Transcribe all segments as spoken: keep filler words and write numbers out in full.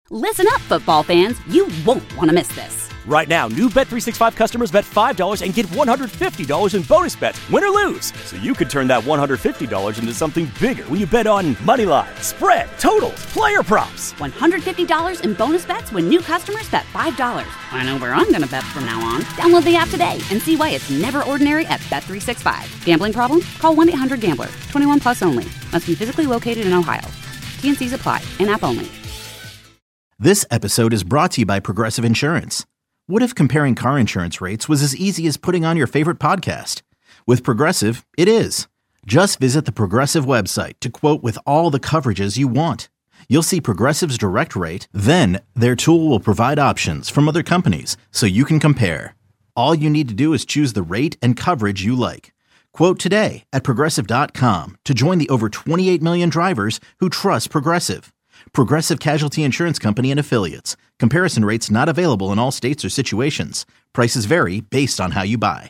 Listen up, football fans. You won't want to miss this. Right now, new Bet three sixty-five customers bet five dollars and get one hundred fifty dollars in bonus bets, win or lose. So you could turn that one hundred fifty dollars into something bigger when you bet on money line, spread, totals, player props. one hundred fifty dollars in bonus bets when new customers bet five dollars. I know where I'm going to bet from now on. Download the app today and see why it's never ordinary at Bet three sixty-five. Gambling problem? Call one eight hundred gambler. twenty-one plus only. Must be physically located in Ohio. T and C's apply. In-app only. This episode is brought to you by Progressive Insurance. What if comparing car insurance rates was as easy as putting on your favorite podcast? With Progressive, it is. Just visit the Progressive website to quote with all the coverages you want. You'll see Progressive's direct rate, then their tool will provide options from other companies so you can compare. All you need to do is choose the rate and coverage you like. Quote today at Progressive dot com to join the over twenty-eight million drivers who trust Progressive. Progressive Casualty Insurance Company and Affiliates. Comparison rates not available in all states or situations. Prices vary based on how you buy.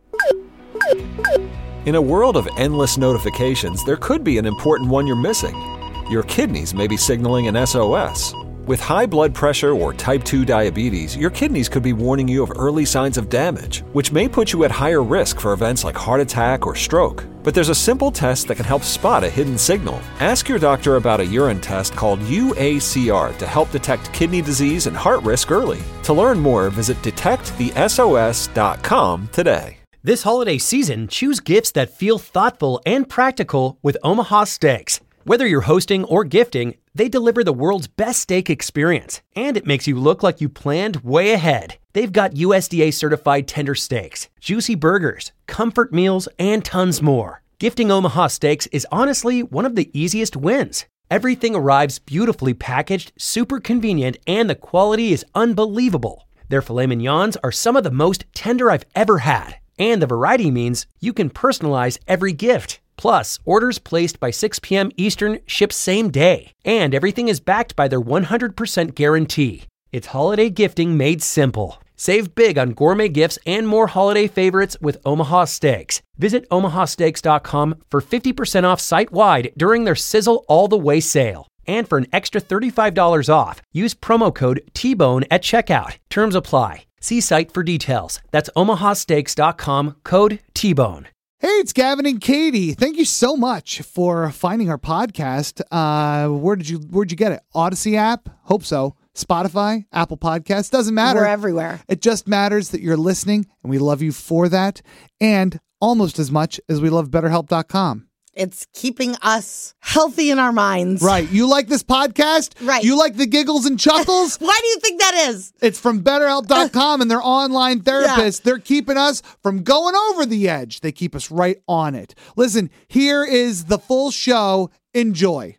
In a world of endless notifications, there could be an important one you're missing. Your kidneys may be signaling an S O S. With high blood pressure or type two diabetes, your kidneys could be warning you of early signs of damage, which may put you at higher risk for events like heart attack or stroke. But there's a simple test that can help spot a hidden signal. Ask your doctor about a urine test called U A C R to help detect kidney disease and heart risk early. To learn more, visit detect the S O S dot com today. This holiday season, choose gifts that feel thoughtful and practical with Omaha Steaks. Whether you're hosting or gifting, they deliver the world's best steak experience, and it makes you look like you planned way ahead. They've got U S D A-certified tender steaks, juicy burgers, comfort meals, and tons more. Gifting Omaha Steaks is honestly one of the easiest wins. Everything arrives beautifully packaged, super convenient, and the quality is unbelievable. Their filet mignons are some of the most tender I've ever had, and the variety means you can personalize every gift. Plus, orders placed by six p.m. Eastern ship same day, and everything is backed by their one hundred percent guarantee. It's holiday gifting made simple. Save big on gourmet gifts and more holiday favorites with Omaha Steaks. Visit omaha steaks dot com for fifty percent off site-wide during their Sizzle All the Way sale. And for an extra thirty-five dollars off, use promo code T bone at checkout. Terms apply. See site for details. That's omaha steaks dot com, code T bone. Hey, it's Gavin and Katie. Thank you so much for finding our podcast. Uh, where did you where'd you get it? Odyssey app? Hope so. Spotify, Apple Podcasts, doesn't matter. We're everywhere. It just matters that you're listening, and we love you for that, and almost as much as we love better help dot com. It's keeping us healthy in our minds. Right. You like this podcast? Right. You like the giggles and chuckles? Why do you think that is? It's from better help dot com and their online therapists. Yeah. They're keeping us from going over the edge. They keep us right on it. Listen, here is the full show. Enjoy.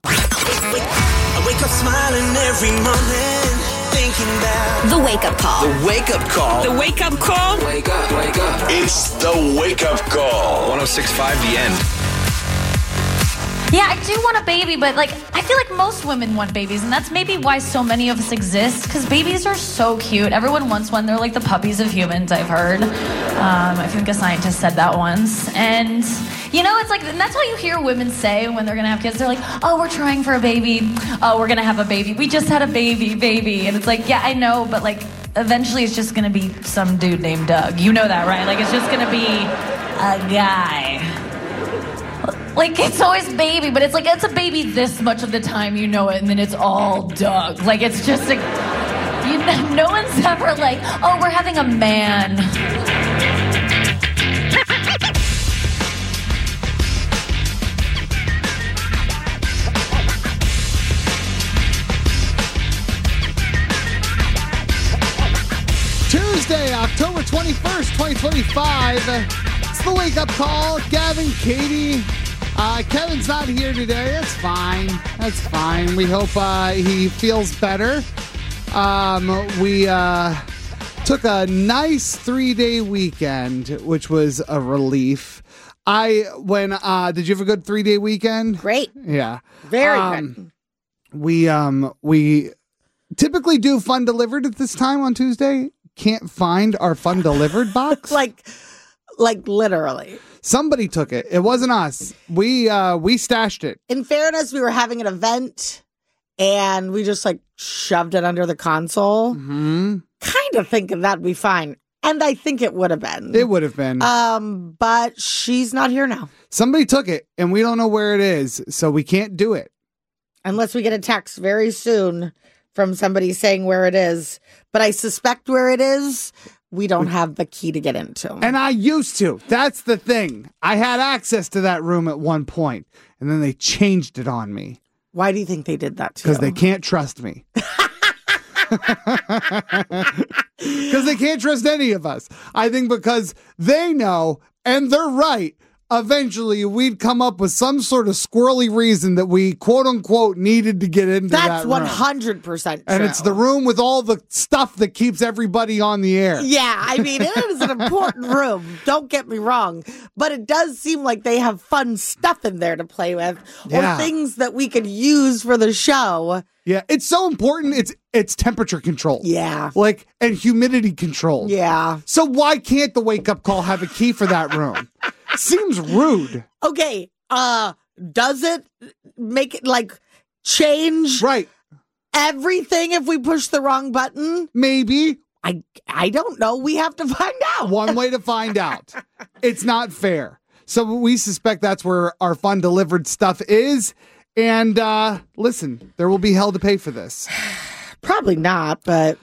I wake up smiling every morning, thinking about the wake-up call. The wake-up call. The wake-up call. Wake up, wake up. It's the wake-up call. one oh six point five The End. Yeah, I do want a baby, but like I feel like most women want babies, and that's maybe why so many of us exist, because babies are so cute. Everyone wants one. They're like the puppies of humans, I've heard. Um, I think a scientist said that once. And, you know, it's like, and that's all you hear women say when they're going to have kids. They're like, oh, we're trying for a baby. Oh, we're going to have a baby. We just had a baby, baby. And it's like, yeah, I know, but like eventually it's just going to be some dude named Doug. You know that, right? Like it's just going to be a guy. Like, it's always baby, but it's like, it's a baby this much of the time, you know it, and then it's all Doug. Like, it's just like, you know, no one's ever like, oh, we're having a man. Tuesday, October twenty-first, twenty twenty-five. It's the wake-up call. Gavin, Katie. Uh, Kevin's not here today. That's fine. That's fine. We hope uh, he feels better. Um, we uh, took a nice three-day weekend, which was a relief. I when uh, did you have a good three-day weekend? Great. Yeah. Very um, good. We um we typically do Fun Delivered at this time on Tuesday. Can't find our Fun Delivered box. like, like literally. Somebody took it. It wasn't us. We uh, we stashed it. In fairness, we were having an event, and we just like shoved it under the console, mm-hmm. kind of thinking that'd be fine. And I think it would have been. It would have been. Um, but she's not here now. Somebody took it, and we don't know where it is, so we can't do it. Unless we get a text very soon from somebody saying where it is. But I suspect where it is, we don't have the key to get into. And I used to. That's the thing. I had access to that room at one point, and then they changed it on me. Why do you think they did that to you? Because they can't trust me. Because they can't trust any of us. I think because they know, and they're right, eventually we'd come up with some sort of squirrely reason that we, quote unquote, needed to get into That's that room. one hundred percent true. And it's the room with all the stuff that keeps everybody on the air. Yeah, I mean, it is an important room. Don't get me wrong. But it does seem like they have fun stuff in there to play with, Yeah. or things that we could use for the show. Yeah, it's so important. It's it's temperature control. Yeah. Like, and humidity control. Yeah. So why can't the wake-up call have a key for that room? Seems rude. Okay, uh, does it make it, like, change Right. everything if we push the wrong button? Maybe. I, I don't know. We have to find out. One way to find out. It's not fair. So we suspect that's where our fun delivered stuff is. And uh, listen, there will be hell to pay for this. Probably not, but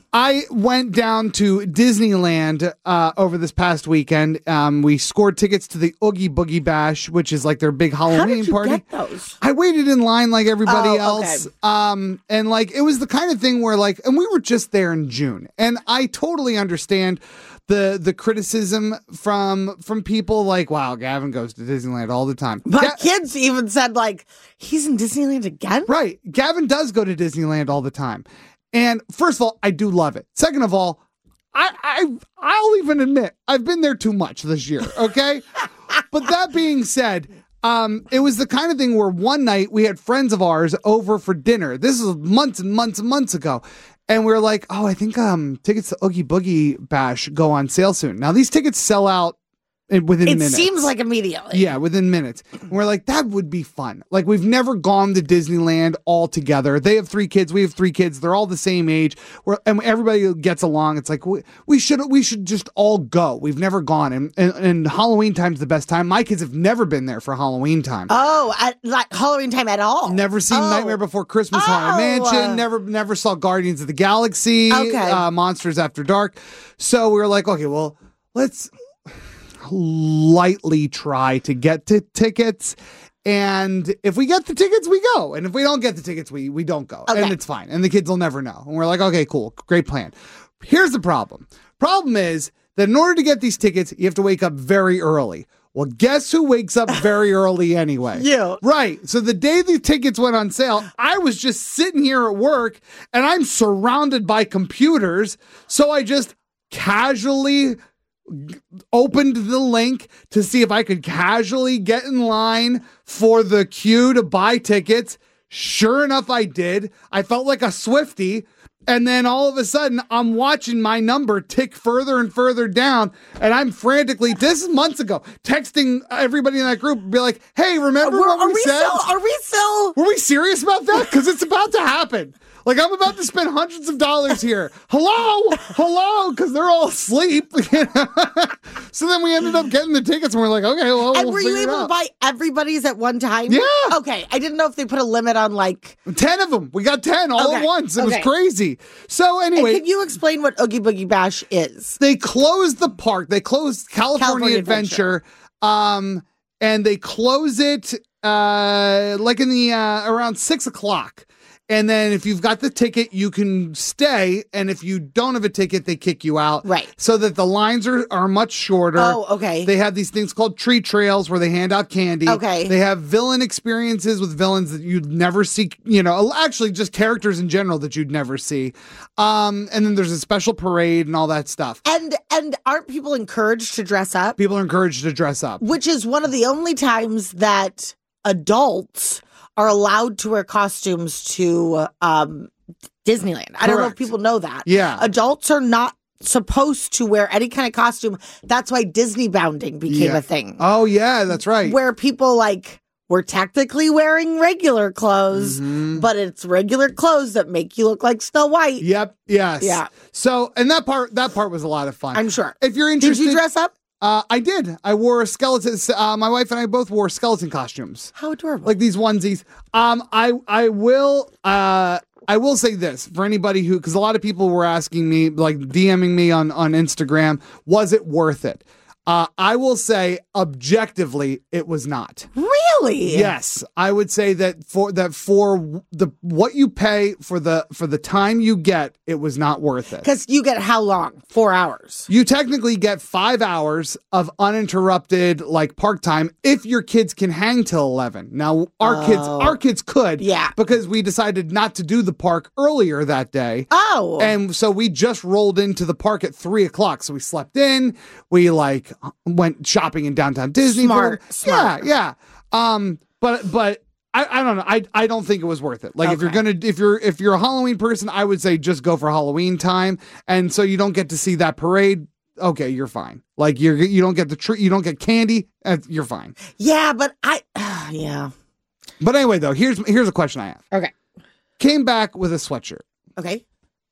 I went down to Disneyland uh, over this past weekend. Um, we scored tickets to the Oogie Boogie Bash, which is like their big Halloween how did you party. get those? I waited in line like everybody Oh, else. okay. Um, and like it was the kind of thing where like, and we were just there in June, and I totally understand the the criticism from from people like, wow, Gavin goes to Disneyland all the time. My Ga- kids even said, like, he's in Disneyland again? Right. Gavin does go to Disneyland all the time. And first of all, I do love it. Second of all, I, I, I'll even admit I've been there too much this year. Okay. But that being said, um, it was the kind of thing where one night we had friends of ours over for dinner. This was months and months and months ago. And we were like, oh, I think um, tickets to Oogie Boogie Bash go on sale soon. Now, these tickets sell out in- within It minutes. seems like immediately. Yeah, within minutes. And we're like, that would be fun. Like, we've never gone to Disneyland all together. They have three kids. We have three kids. They're all the same age. We're, and everybody gets along. It's like, we, we should we should just all go. We've never gone. And, and, and Halloween time's the best time. My kids have never been there for Halloween time. Oh, at, like Halloween time at all? Never seen Oh. Nightmare Before Christmas, Haunted Oh. Mansion. Never, never saw Guardians of the Galaxy. Okay. Uh, Monsters After Dark. So we were like, okay, well, let's lightly try to get to tickets. And if we get the tickets, we go. And if we don't get the tickets, we we don't go. Okay. And it's fine. And the kids will never know. And we're like, okay, cool. Great plan. Here's the problem. Problem is that in order to get these tickets, you have to wake up very early. Well, guess who wakes up very early anyway? You. Right. So the day the tickets went on sale, I was just sitting here at work and I'm surrounded by computers. So I just casually opened the link to see if I could casually get in line for the queue to buy tickets. Sure enough, I did. I felt like a Swiftie. And then all of a sudden, I'm watching my number tick further and further down. And I'm frantically, this is months ago, texting everybody in that group, be like, hey, remember We're- what are we, we said? still? Are we still? Were we serious about that? Because it's about to happen. Like, I'm about to spend hundreds of dollars here. Hello? Hello? Because they're all asleep. So then we ended up getting the tickets, and we're like, okay, well, And we'll were you figure it able to out. buy everybody's at one time? Yeah. Okay. I didn't know if they put a limit on, like. ten of them. We got ten all at Okay. once. It was Okay. crazy. So anyway. And can you explain what Oogie Boogie Bash is? They closed the park. They closed California, California Adventure, um, and they close it uh, like in the uh, around six o'clock. And then if you've got the ticket, you can stay. And if you don't have a ticket, they kick you out. Right. So that the lines are, are much shorter. Oh, okay. They have these things called treat trails where they hand out candy. Okay. They have villain experiences with villains that you'd never see, you know, actually just characters in general that you'd never see. Um, and then there's a special parade and all that stuff. And and aren't people encouraged to dress up? People are encouraged to dress up. Which is one of the only times that adults are allowed to wear costumes to um, Disneyland. I don't know if Correct. people know that. Yeah. Adults are not supposed to wear any kind of costume. That's why Disney bounding became Yeah. a thing. Oh, yeah, that's right. Where people like we're technically wearing regular clothes, Mhm. but it's regular clothes that make you look like Snow White. Yep. Yes. Yeah. So, and that part, that part was a lot of fun. I'm sure. If you're Did interested, you dress up? Uh, I did. I wore a skeleton. Uh, my wife and I both wore skeleton costumes, How adorable. like these onesies. Um, I I will. Uh, I will say this for anybody who, because a lot of people were asking me, like DMing me on on Instagram, was it worth it? Uh, I will say objectively, it was not. Really? Yes, I would say that for that for the what you pay for the for the time you get, it was not worth it. Because you get how long? Four hours. You technically get five hours of uninterrupted like park time if your kids can hang till eleven. Now our Oh. kids, our kids could, Yeah. because we decided not to do the park earlier that day. Oh. And so we just rolled into the park at three o'clock. So we slept in. We like went shopping in downtown Disney. Smart, For, smart. Yeah, yeah. Um, but but I, I don't know. I I don't think it was worth it. Like if you're Okay. gonna if you're if you're a Halloween person, I would say just go for Halloween time, and so you don't get to see that parade. Okay, you're fine. Like you're you don't get the tree, you don't get candy. Uh, you're fine. Yeah, but I, yeah. But anyway, though, here's here's a question I have. Okay. Came back with a sweatshirt. Okay.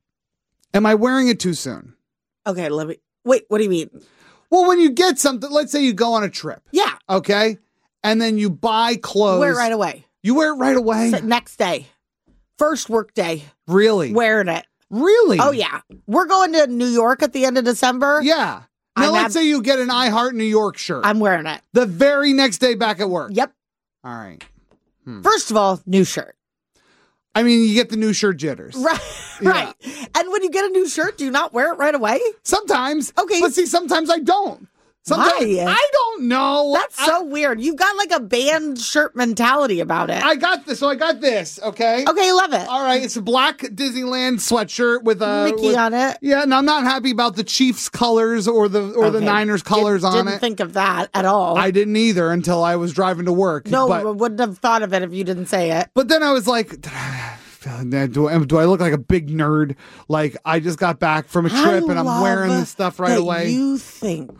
Am I wearing it too soon? Okay, let me, wait, what do you mean? Well, when you get something, let's say you go on a trip, Yeah. okay, and then you buy clothes. Wear it right away. You wear it right away. So next day. First work day. Really? Wearing it. Really? Oh, yeah. We're going to New York at the end of December. Yeah. Now, I'm let's ab- say you get an I Heart New York shirt. I'm wearing it. the very next day back at work. Yep. All right. First of all, new shirt. I mean, you get the new shirt jitters. Right. Yeah. Right. And when you get a new shirt, do you not wear it right away? Sometimes. Okay. But see, sometimes I don't. Sometimes Why? I don't know. That's so weird. You've got like a band shirt mentality about it. I, I got this. So I got this. Okay. okay, love it. All right. It's a black Disneyland sweatshirt with a Mickey with- on it. Yeah, and I'm not happy about the Chiefs colors or the or the Okay. Niners colors Did, on didn't it. think of that at all. I didn't either until I was driving to work. no, but, I wouldn't have thought of it if you didn't say it. but then I was like, do I, do I look like a big nerd? Like I just got back from a trip I and I'm love wearing this stuff right that away. You think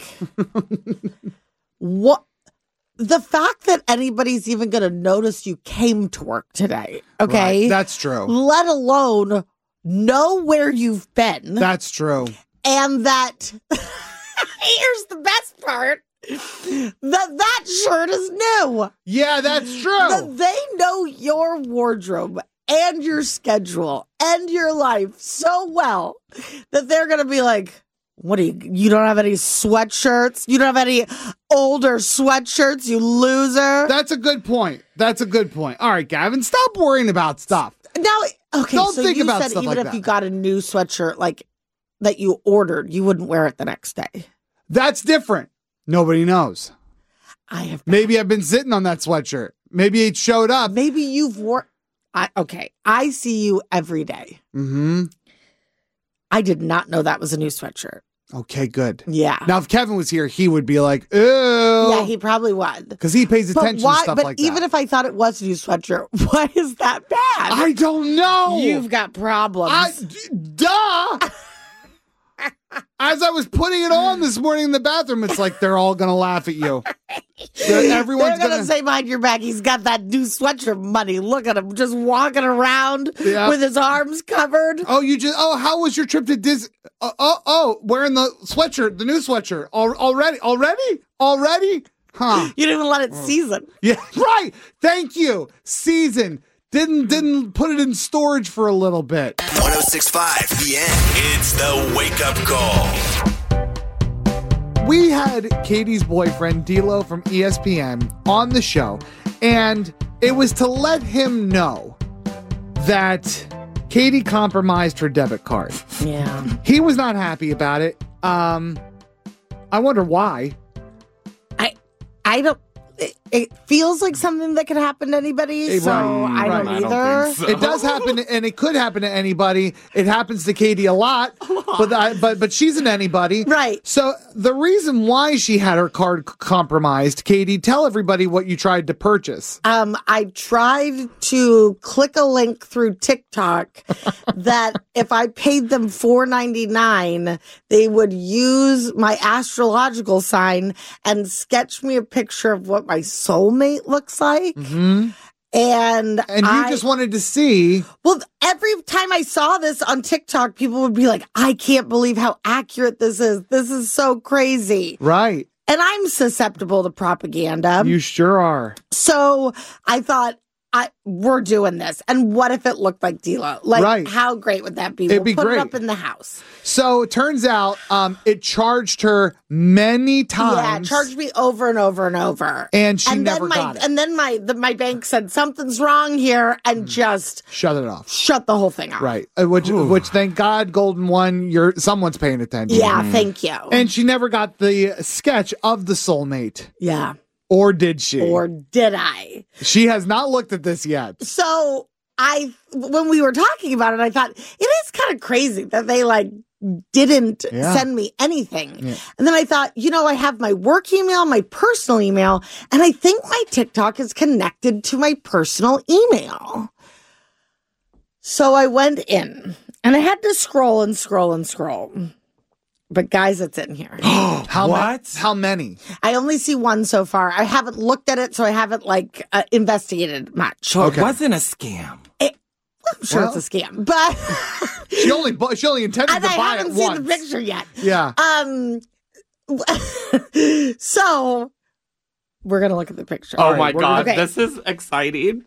what? The fact that anybody's even going to notice you came to work today, okay? Right, that's true. Let alone know where you've been. That's true. And that, here's the best part, that that shirt is new. Yeah, that's true. That they know your wardrobe and your schedule and your life so well that they're going to be like, what do you, you don't have any sweatshirts? You don't have any older sweatshirts, you loser? That's a good point. That's a good point. All right, Gavin, stop worrying about stuff. Now, okay, Don't so think you about said stuff even like if you that. got a new sweatshirt like that you ordered, you wouldn't wear it the next day. That's different. Nobody knows. I have Maybe I've been sitting on that sweatshirt. Maybe it showed up. maybe you've worn. I okay. I see you every day. Mm-hmm. I did not know that was a new sweatshirt. Okay, good. Yeah. Now, if Kevin was here, he would be like, ew. Yeah, he probably would. Because he pays But attention why? to stuff But like even that. if I thought it was a new sweatshirt, why is that bad? I don't know. You've got problems. I, d- duh. As I was putting it on this morning in the bathroom, it's like they're all going to laugh at you. They're- Everyone's They're gonna going say behind your back, he's got that new sweatshirt money. Look at him, just walking around Yeah. with his arms covered. Oh, you just, oh, how was your trip to Disney? Oh, oh, oh, wearing the sweatshirt, the new sweatshirt. Al- already, already, already? Huh. You didn't even let it season. Yeah, right. Thank you. Season. Didn't didn't put it in storage for a little bit. one oh six point five The End. It's the wake up call. We had Katie's boyfriend, D'Lo from E S P N, on the show, and it was to let him know that Katie compromised her debit card. Yeah. He was not happy about it. Um, I wonder why. I I don't it, it feels like something that could happen to anybody, Hey, so right, I don't right. either. It does happen, and it could happen to anybody. It happens to Katie a lot, but I, but but she's an anybody, Right. So the reason why she had her card c- compromised, Katie, tell everybody what you tried to purchase. Um, I tried to click a link through TikTok that if I paid them four ninety-nine, they would use my astrological sign and sketch me a picture of what my soulmate looks like. Mm-hmm. And and you I, just wanted to see. Well, every time I saw this on TikTok, people would be like, I can't believe how accurate this is. This is so crazy. Right. And I'm susceptible to propaganda. You sure are. So I thought, I, we're doing this. And what if it looked like D-Lo? Like, right. How great would that be? It'd we'll be put great. it up in the house. So it turns out um, it charged her many times. Yeah, it charged me over and over and over. And she and never then my, got it. And then my the, my bank said, something's wrong here, and mm. just shut it off. Shut the whole thing off. Right. Uh, which, which, thank God, Golden One, you're someone's paying attention. Yeah, mm. thank you. And she never got the sketch of the soulmate. Yeah. Or did she? Or did I? She has not looked at this yet. So I, when we were talking about it, I thought it is kind of crazy that they like didn't yeah. send me anything. Yeah. And then I thought, you know, I have my work email, my personal email, and I think my TikTok is connected to my personal email. So I went in and I had to scroll and scroll and scroll. But guys, it's in here. How what? Ma- how many? I only see one so far. I haven't looked at it, so I haven't like uh, investigated much. So okay. It wasn't a scam. It, I'm sure well, it's a scam, but she only bu- she only intended and to I buy it once. once. I haven't seen the picture yet. Yeah. Um. So we're gonna look at the picture. Oh right, my god, gonna, okay. This is exciting.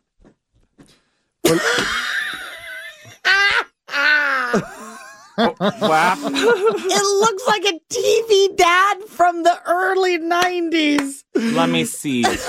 Oh, wow. It looks like a T V dad from the early nineties. Let me see. Okay.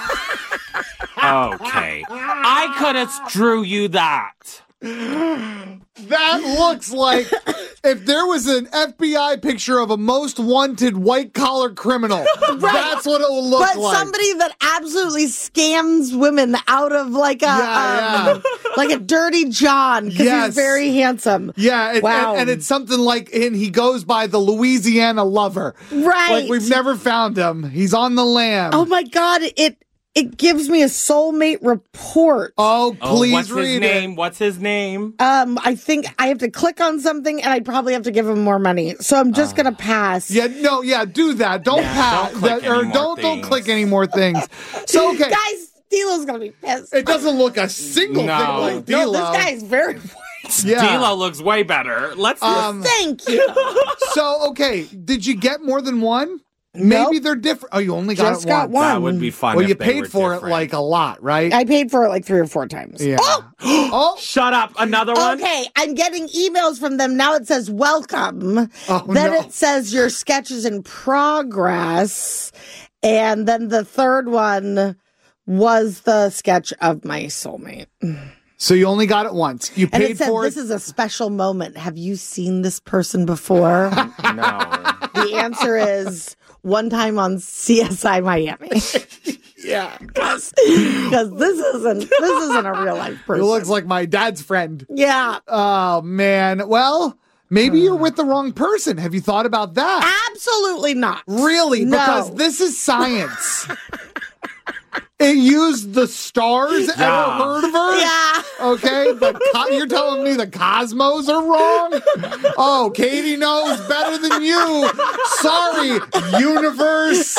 I could have drew you that. That looks like if there was an F B I picture of a most wanted white-collar criminal. Right. That's what it will look but like. But somebody that absolutely scams women out of like a yeah, um, yeah. like a Dirty John because yes. he's very handsome. Yeah, it, wow. and, and it's something like, and he goes by the Louisiana Lover. Right. Like we've never found him. He's on the lam. Oh my God, it it gives me a soulmate report. Oh, please oh, what's read his it. name? What's his name? Um, I think I have to click on something, and I probably have to give him more money. So I'm just uh, gonna pass. Yeah, no, yeah, do that. Don't yeah, pass, don't click that, or don't things. don't click any more things. So okay, guys, D-Lo's gonna be pissed. It doesn't look a single no. thing like D-Lo. No, this guy's very white. Yeah. D-Lo looks way better. Let's. Um, Thank you. So okay, did you get more than one? Maybe nope. they're different. Oh, you only got Just it got once. one. That would be fun. Well, if you they paid were for different. it like a lot, right? I paid for it like three or four times. Yeah. Oh! Oh, shut up! Another one. Okay, I'm getting emails from them now. It says welcome. Oh, then no. it says your sketch is in progress, and then the third one was the sketch of my soulmate. So you only got it once. You paid and it said, for this it. is a special moment. Have you seen this person before? No. The answer is one time on C S I Miami. Yeah, because this isn't this isn't a real life person. It looks like my dad's friend. Yeah. Oh man. Well, maybe you're with the wrong person. Have you thought about that? Absolutely not. Really? No. Because this is science. It used the stars. Yeah. Ever heard of her? Yeah. Okay. The co- you're telling me the cosmos are wrong? Oh, Katie knows better than you. Sorry, universe.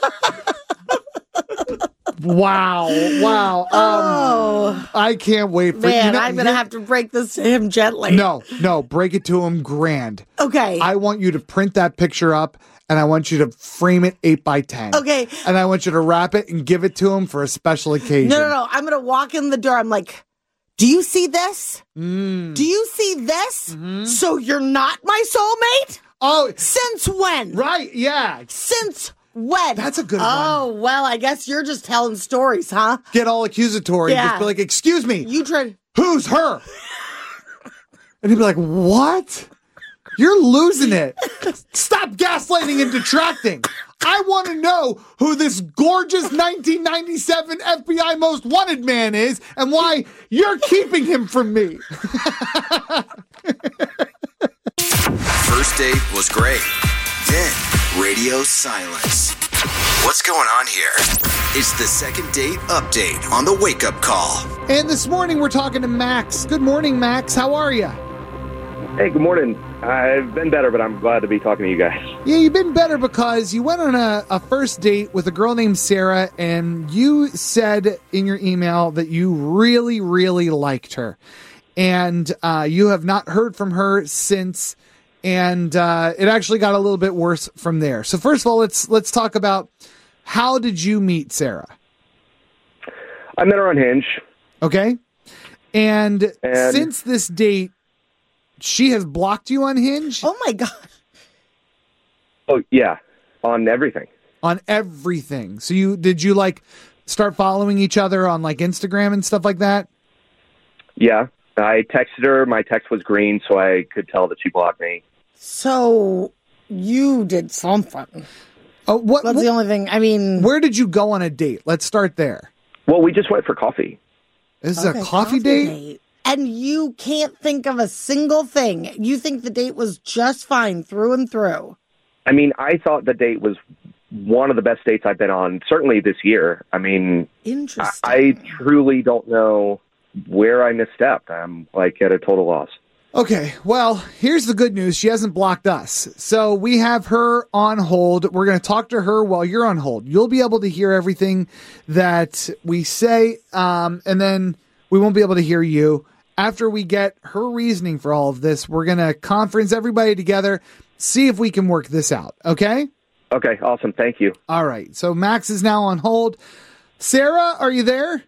Wow. Wow. Um, oh. I can't wait for Man, you know, I'm going to have to break this to him gently. No, no, break it to him grand. Okay. I want you to print that picture up and I want you to frame it eight by ten. Okay. And I want you to wrap it and give it to him for a special occasion. No, no, no. I'm going to walk in the door. I'm like, do you see this? Mm. Do you see this? Mm-hmm. So you're not my soulmate? Oh. Since when? Right, yeah. Since when? That's a good oh, one. Oh, well, I guess you're just telling stories, huh? Get all accusatory. Yeah. Just be like, excuse me. You tried. Who's her? And he'd be like, what? You're losing it. Stop gaslighting and detracting. I want to know who this gorgeous nineteen ninety-seven F B I Most Wanted man is and why you're keeping him from me. First date was great. Then radio silence. What's going on here? It's the second date update on the wake-up call. And this morning we're talking to Max. Good morning, Max. How are you? Hey, good morning. I've been better, but I'm glad to be talking to you guys. Yeah, you've been better because you went on a, a first date with a girl named Sarah, and you said in your email that you really, really liked her. And uh, you have not heard from her since, and uh, it actually got a little bit worse from there. So first of all, let's let's talk about, how did you meet Sarah? I met her on Hinge. Okay. And, And- since this date, she has blocked you on Hinge? Oh, my God. Oh, yeah, on everything. On everything. So you did you like start following each other on like Instagram and stuff like that? Yeah, I texted her. My text was green, so I could tell that she blocked me. So you did something. Oh, what? That's what- the only thing. I mean, Where did you go on a date? Let's start there. Well, we just went for coffee. This is okay, a coffee, date? And you can't think of a single thing. You think the date was just fine through and through. I mean, I thought the date was one of the best dates I've been on, certainly this year. I mean, Interesting. I, I truly don't know where I misstepped. I'm like at a total loss. Okay, well, here's the good news. She hasn't blocked us. So we have her on hold. We're going to talk to her while you're on hold. You'll be able to hear everything that we say, um, and then we won't be able to hear you. After we get her reasoning for all of this, we're going to conference everybody together, see if we can work this out, okay? Okay, awesome. Thank you. All right, so Max is now on hold. Sarah, are you there?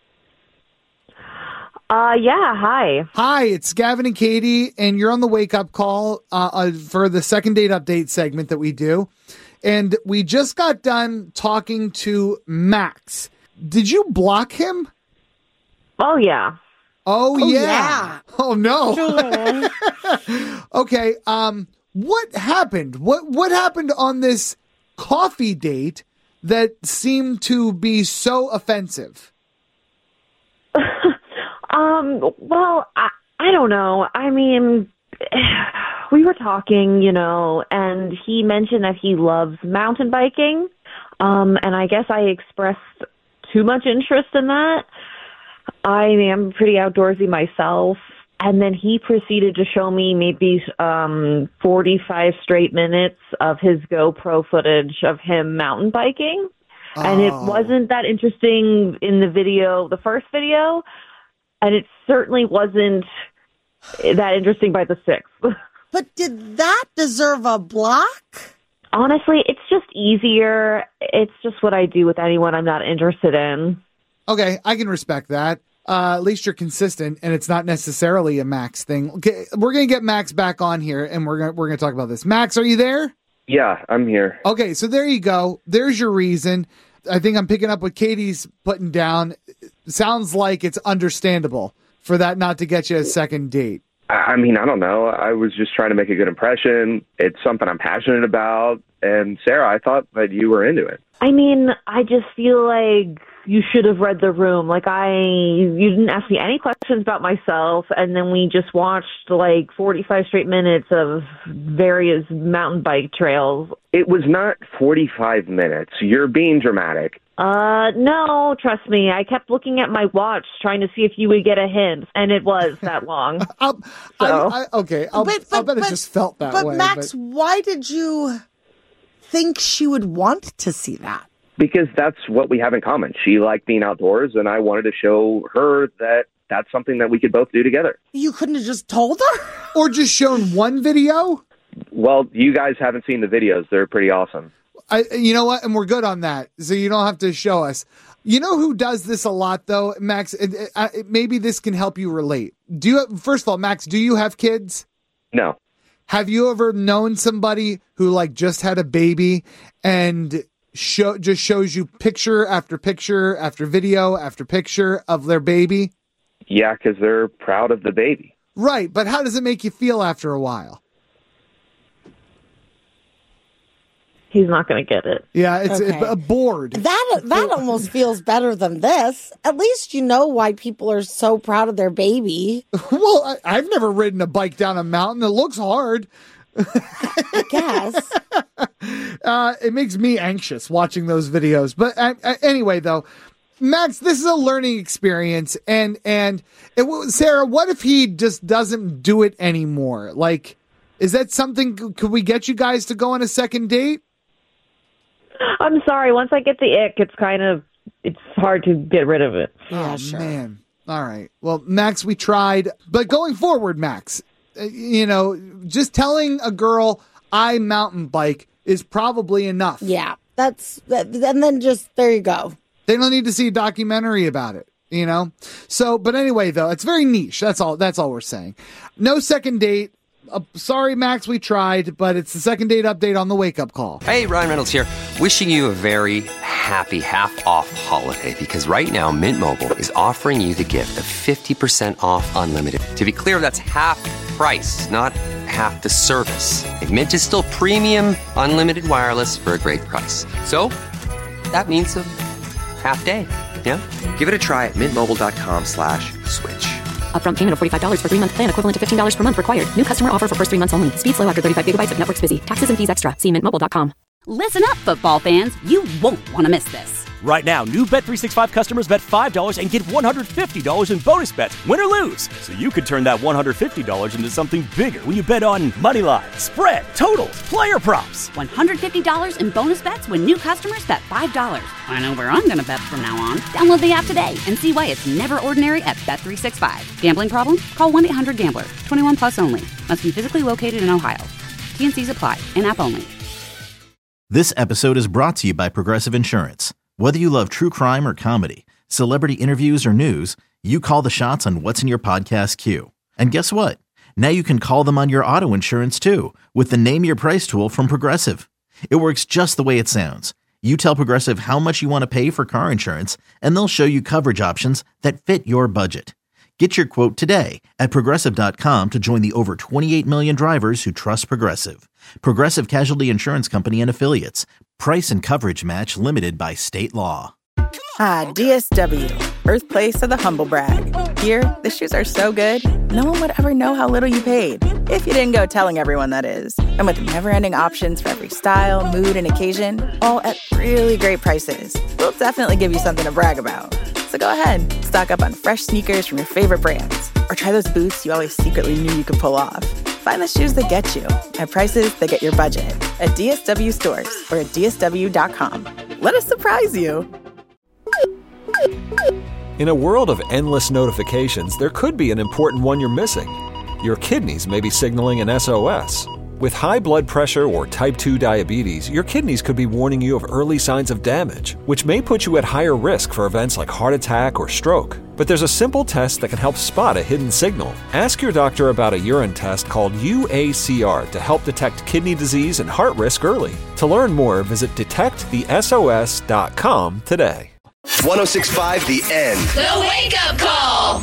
Uh, yeah, hi. Hi, it's Gavin and Katie, and you're on the Wake Up Call uh, uh, for the second date update segment that we do. And we just got done talking to Max. Did you block him? Oh, yeah. Oh, Oh, yeah. yeah. Oh, no. Okay, um, what happened? What What happened on this coffee date that seemed to be so offensive? Um, well, I, I don't know. I mean, we were talking, you know, and he mentioned that he loves mountain biking. Um, and I guess I expressed too much interest in that. I am pretty outdoorsy myself. And then he proceeded to show me maybe um, forty-five straight minutes of his GoPro footage of him mountain biking. Oh. And it wasn't that interesting in the video, the first video. And it certainly wasn't that interesting by the sixth. But did that deserve a block? Honestly, it's just easier. It's just what I do with anyone I'm not interested in. Okay, I can respect that. Uh, at least you're consistent, and it's not necessarily a Max thing. Okay, we're gonna get Max back on here, and we're gonna we're gonna talk about this. Max, are you there? Yeah, I'm here. Okay, so there you go. There's your reason. I think I'm picking up what Katie's putting down. Sounds like it's understandable for that not to get you a second date. I mean, I don't know. I was just trying to make a good impression. It's something I'm passionate about. And Sarah, I thought that you were into it. I mean, I just feel like you should have read the room. Like, I, you didn't ask me any questions about myself, and then we just watched like forty-five straight minutes of various mountain bike trails. It was not forty-five minutes. You're being dramatic. Uh, no, trust me. I kept looking at my watch trying to see if you would get a hint, and it was that long. I'll, so. I, I, okay, I'll, But- I'll but- bet but- it just felt that but way. Max, why did you think she would want to see that? Because that's what we have in common. She liked being outdoors, and I wanted to show her that that's something that we could both do together. You couldn't have just told her? Or just shown one video? Well, you guys haven't seen the videos. They're pretty awesome. I, you know what? And we're good on that. So you don't have to show us. You know who does this a lot, though, Max? It, it, it, maybe this can help you relate. Do you? First of all, Max, do you have kids? No. Have you ever known somebody who like just had a baby and show just shows you picture after picture after video after picture of their baby? Yeah, because they're proud of the baby. Right, but how does it make you feel after a while? He's not going to get it. Yeah, it's Okay. a bored. That that almost feels better than this. At least you know why people are so proud of their baby. Well, I, I've never ridden a bike down a mountain. It looks hard. I guess. Uh, it makes me anxious watching those videos. But uh, uh, anyway, though, Max, this is a learning experience, and and it, Sarah, what if he just doesn't do it anymore? Like, is that something? Could we get you guys to go on a second date? I'm sorry. Once I get the ick, it's kind of it's hard to get rid of it. Yeah, oh, sure. Man. All right. Well, Max, we tried, but going forward, Max, uh, you know, just telling a girl I mountain bike is probably enough. Yeah, that's that, and then just there you go. They don't need to see a documentary about it, you know? So, but anyway, though, it's very niche. That's all, that's all we're saying. No second date. Uh, sorry, Max, we tried, but it's the second date update on the Wake Up Call. Hey, Ryan Reynolds here. Wishing you a very happy half-off holiday, because right now Mint Mobile is offering you the gift of fifty percent off unlimited. To be clear, that's half price, not half the service. And Mint is still premium unlimited wireless for a great price. So, that means a half day, yeah? Give it a try at mintmobile.com slash switch. Upfront payment of forty-five dollars for three-month plan equivalent to fifteen dollars per month required. New customer offer for first three months only. Speed slow after thirty-five gigabytes if network's busy. Taxes and fees extra. See mint mobile dot com. Listen up, football fans. You won't want to miss this. Right now, new Bet three sixty-five customers bet five dollars and get one hundred fifty dollars in bonus bets, win or lose. So you could turn that one hundred fifty dollars into something bigger when you bet on money line, spread, totals, player props. one hundred fifty dollars in bonus bets when new customers bet five dollars. I know where I'm going to bet from now on. Download the app today and see why it's never ordinary at Bet three sixty-five. Gambling problem? Call one eight hundred gambler. twenty-one plus only. Must be physically located in Ohio. T N Cs apply. In-app only. This episode is brought to you by Progressive Insurance. Whether you love true crime or comedy, celebrity interviews or news, you call the shots on what's in your podcast queue. And guess what? Now you can call them on your auto insurance too with the Name Your Price tool from Progressive. It works just the way it sounds. You tell Progressive how much you want to pay for car insurance, and they'll show you coverage options that fit your budget. Get your quote today at Progressive dot com to join the over twenty-eight million drivers who trust Progressive. Progressive Casualty Insurance Company and Affiliates. Price and coverage match limited by state law. Ah, D S W, birthplace of the humble brag. Here, the shoes are so good, no one would ever know how little you paid. If you didn't go telling everyone, that is. And with never-ending options for every style, mood, and occasion, all at really great prices, we'll definitely give you something to brag about. So go ahead, stock up on fresh sneakers from your favorite brands, or try those boots you always secretly knew you could pull off. Find the shoes that get you at prices that get your budget at D S W stores or at D S W dot com. Let us surprise you. In a world of endless notifications, there could be an important one you're missing. Your kidneys may be signaling an S O S. With high blood pressure or type two diabetes, your kidneys could be warning you of early signs of damage, which may put you at higher risk for events like heart attack or stroke. But there's a simple test that can help spot a hidden signal. Ask your doctor about a urine test called U A C R to help detect kidney disease and heart risk early. To learn more, visit detect the S O S dot com today. one oh six point five The End. The Wake Up Call.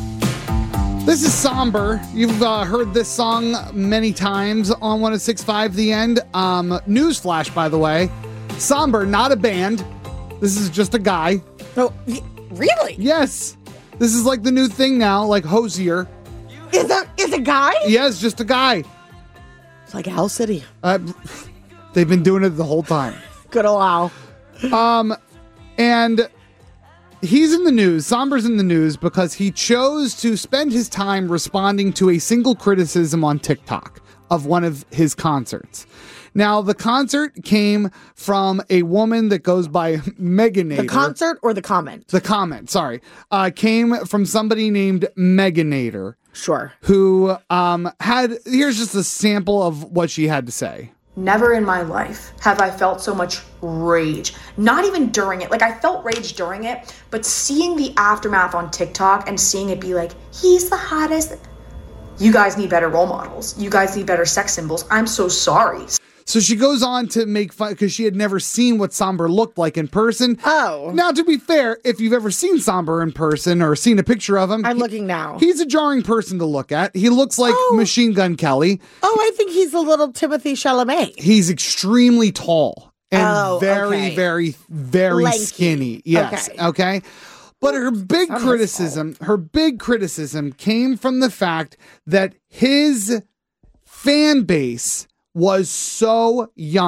This is Somber. You've uh, heard this song many times on one oh six point five The End. Um, newsflash, by the way. Somber, not a band. This is just a guy. Oh, really? Yes. This is like the new thing now, like Hosier. Is a, is a guy? Yes, just a guy. It's like Owl City. Uh, they've been doing it the whole time. Good old Owl. Um, and... He's in the news, Somber's in the news, because he chose to spend his time responding to a single criticism on TikTok of one of his concerts. Now, the concert came from a woman that goes by Meganator. The concert or the comment? The comment, sorry. Uh, came from somebody named Meganator. Sure. Who um, had, here's just a sample of what she had to say. Never in my life have I felt so much rage. Not even during it. Like, I felt rage during it, but seeing the aftermath on TikTok and seeing it be like, he's the hottest. You guys need better role models. You guys need better sex symbols. I'm so sorry. So she goes on to make fun because she had never seen what Somber looked like in person. Oh. Now, to be fair, if you've ever seen Somber in person or seen a picture of him. I'm he, looking now. He's a jarring person to look at. He looks like oh. Machine Gun Kelly. Oh, I think he's a little Timothy Chalamet. He's extremely tall and oh, very, okay. very, very Lanky. skinny. Yes. Okay. okay? But her big That's criticism, her big criticism came from the fact that his fan base was so young.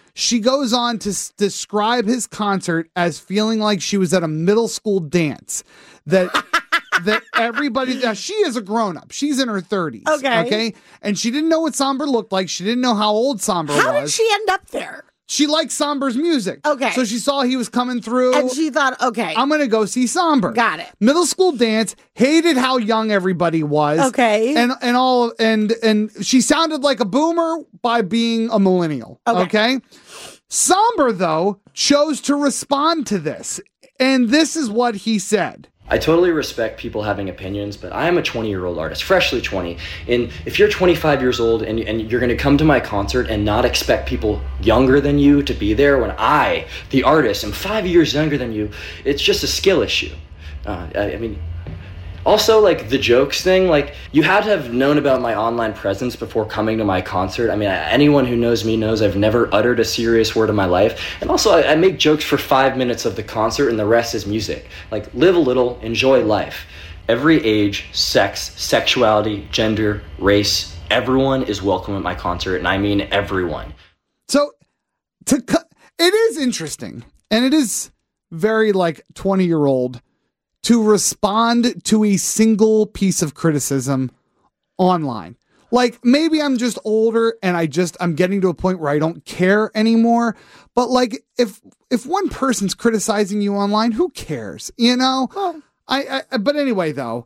She goes on to s- describe his concert as feeling like she was at a middle school dance. That that everybody, now she is a grown-up. She's in her thirties. Okay. Okay. And she didn't know what Somber looked like. She didn't know how old Somber was. How did she end up there? She liked Somber's music. Okay. So she saw he was coming through. And she thought, okay. I'm going to go see Somber. Got it. Middle school dance, hated how young everybody was. Okay. And and all and and she sounded like a boomer by being a millennial. Okay. Okay. Somber, though, chose to respond to this. And this is what he said. I totally respect people having opinions, but I am a twenty-year-old artist, freshly twenty. And if you're twenty-five years old and, and you're going to come to my concert and not expect people younger than you to be there when I, the artist, am five years younger than you, it's just a skill issue. Uh, I, I mean, also, like, the jokes thing, like, you had to have known about my online presence before coming to my concert. I mean, anyone who knows me knows I've never uttered a serious word in my life. And also, I, I make jokes for five minutes of the concert and the rest is music. Like, live a little, enjoy life. Every age, sex, sexuality, gender, race, everyone is welcome at my concert, and I mean everyone. So, to cu- it is interesting, and it is very, like, twenty-year-old to respond to a single piece of criticism online. Like, maybe I'm just older and I just, I'm getting to a point where I don't care anymore. But like, if, if one person's criticizing you online, who cares? You know? Well, I, I, but anyway, though,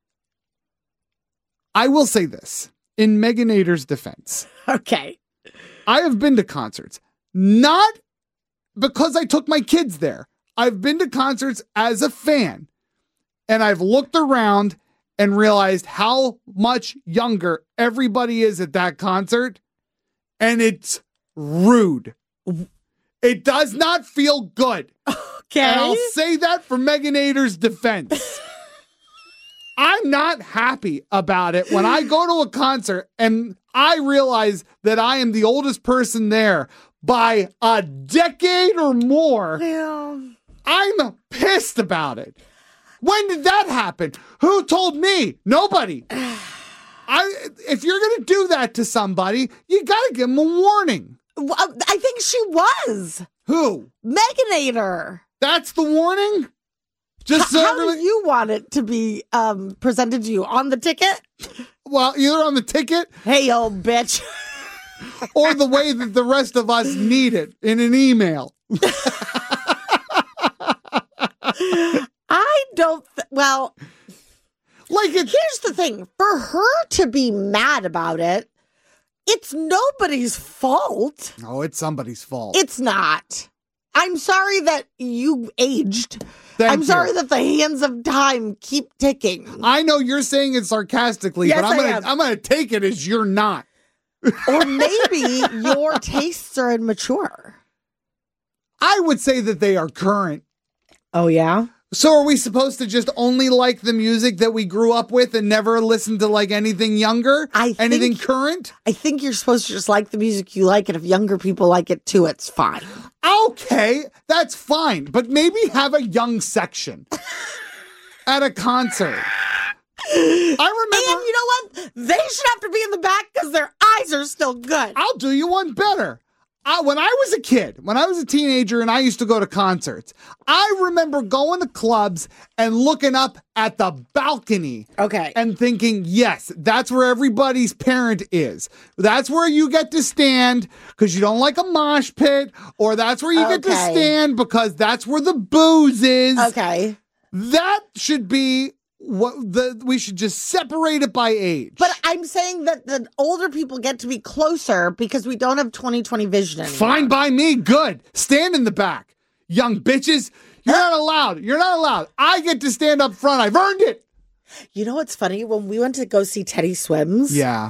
I will say this in Meganator's defense. Okay. I have been to concerts, not because I took my kids there. I've been to concerts as a fan. And I've looked around and realized how much younger everybody is at that concert. And it's rude. It does not feel good. Okay. And I'll say that for Meganator's defense. I'm not happy about it when I go to a concert and I realize that I am the oldest person there by a decade or more. Yeah. I'm pissed about it. When did that happen? Who told me? Nobody. I. If you're going to do that to somebody, you got to give them a warning. Well, I think she was. Who? Meganator. That's the warning? Just so How everybody- do you want it to be um, presented to you? On the ticket? Well, either on the ticket. Hey, old bitch. Or the way that the rest of us need it in an email. I don't, th- well, like it, here's the thing. For her to be mad about it, it's nobody's fault. Oh, it's somebody's fault. It's not. I'm sorry that you aged. Thank I'm you. sorry that the hands of time keep ticking. I know you're saying it sarcastically, Yes, but I'm I gonna am. I'm gonna take it as you're not. Or maybe your tastes are immature. I would say that they are current. Oh, yeah? So are we supposed to just only like the music that we grew up with and never listen to like anything younger? I anything think, current? I think you're supposed to just like the music you like, and if younger people like it too, it's fine. Okay, that's fine. But maybe have a young section at a concert. I remember. And you know what? They should have to be in the back because their eyes are still good. I'll do you one better. I, when I was a kid, when I was a teenager and I used to go to concerts, I remember going to clubs and looking up at the balcony. Okay. And thinking, yes, that's where everybody's parent is. That's where you get to stand because you don't like a mosh pit, or that's where you get to Okay. stand because that's where the booze is. Okay. That should be what the we should just separate it by age. But I'm saying that the older people get to be closer because we don't have twenty twenty vision anymore. Fine by me. Good. Stand in the back. Young bitches. You're not allowed. You're not allowed. I get to stand up front. I've earned it. You know what's funny? When we went to go see Teddy Swims, Yeah.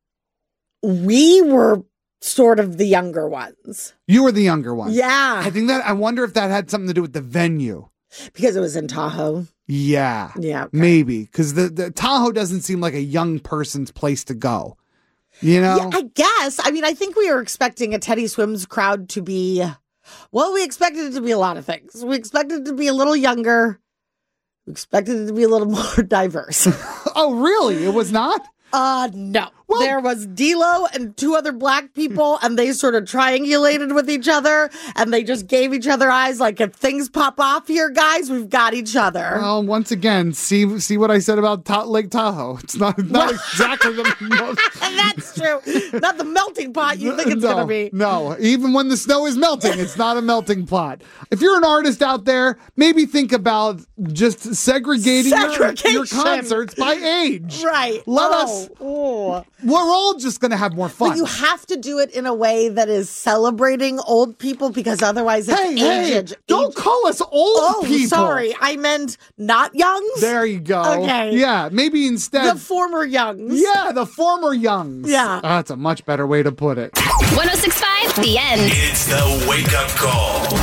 we were sort of the younger ones. You were the younger one. Yeah. I think that, I wonder if that had something to do with the venue. Because it was in Tahoe. Yeah. Yeah. okay. Maybe. Because the, the Tahoe doesn't seem like a young person's place to go. You know? Yeah, I guess. I mean, I think we were expecting a Teddy Swims crowd to be, well, we expected it to be a lot of things. We expected it to be a little younger. We expected it to be a little more diverse. Oh, really? It was not? Uh, no. Well, there was D-Lo and two other black people, and they sort of triangulated with each other, and they just gave each other eyes like, if things pop off here, guys, we've got each other. Well, once again, see see what I said about Ta- Lake Tahoe. It's not, not exactly the most. That's true. Not the melting pot you think it's no, going to be. No, even when the snow is melting, it's not a melting pot. If you're an artist out there, maybe think about just segregating your, your concerts by age. Right. Let oh, us. Oh. We're all just going to have more fun. But you have to do it in a way that is celebrating old people, because otherwise it's Hey, age. hey, age- don't call us old oh, people. sorry. I meant not youngs. There you go. Okay. Yeah, maybe instead. The former youngs. Yeah, the former youngs. Yeah. That's a much better way to put it. one oh six point five, The End. It's the Wake Up Call.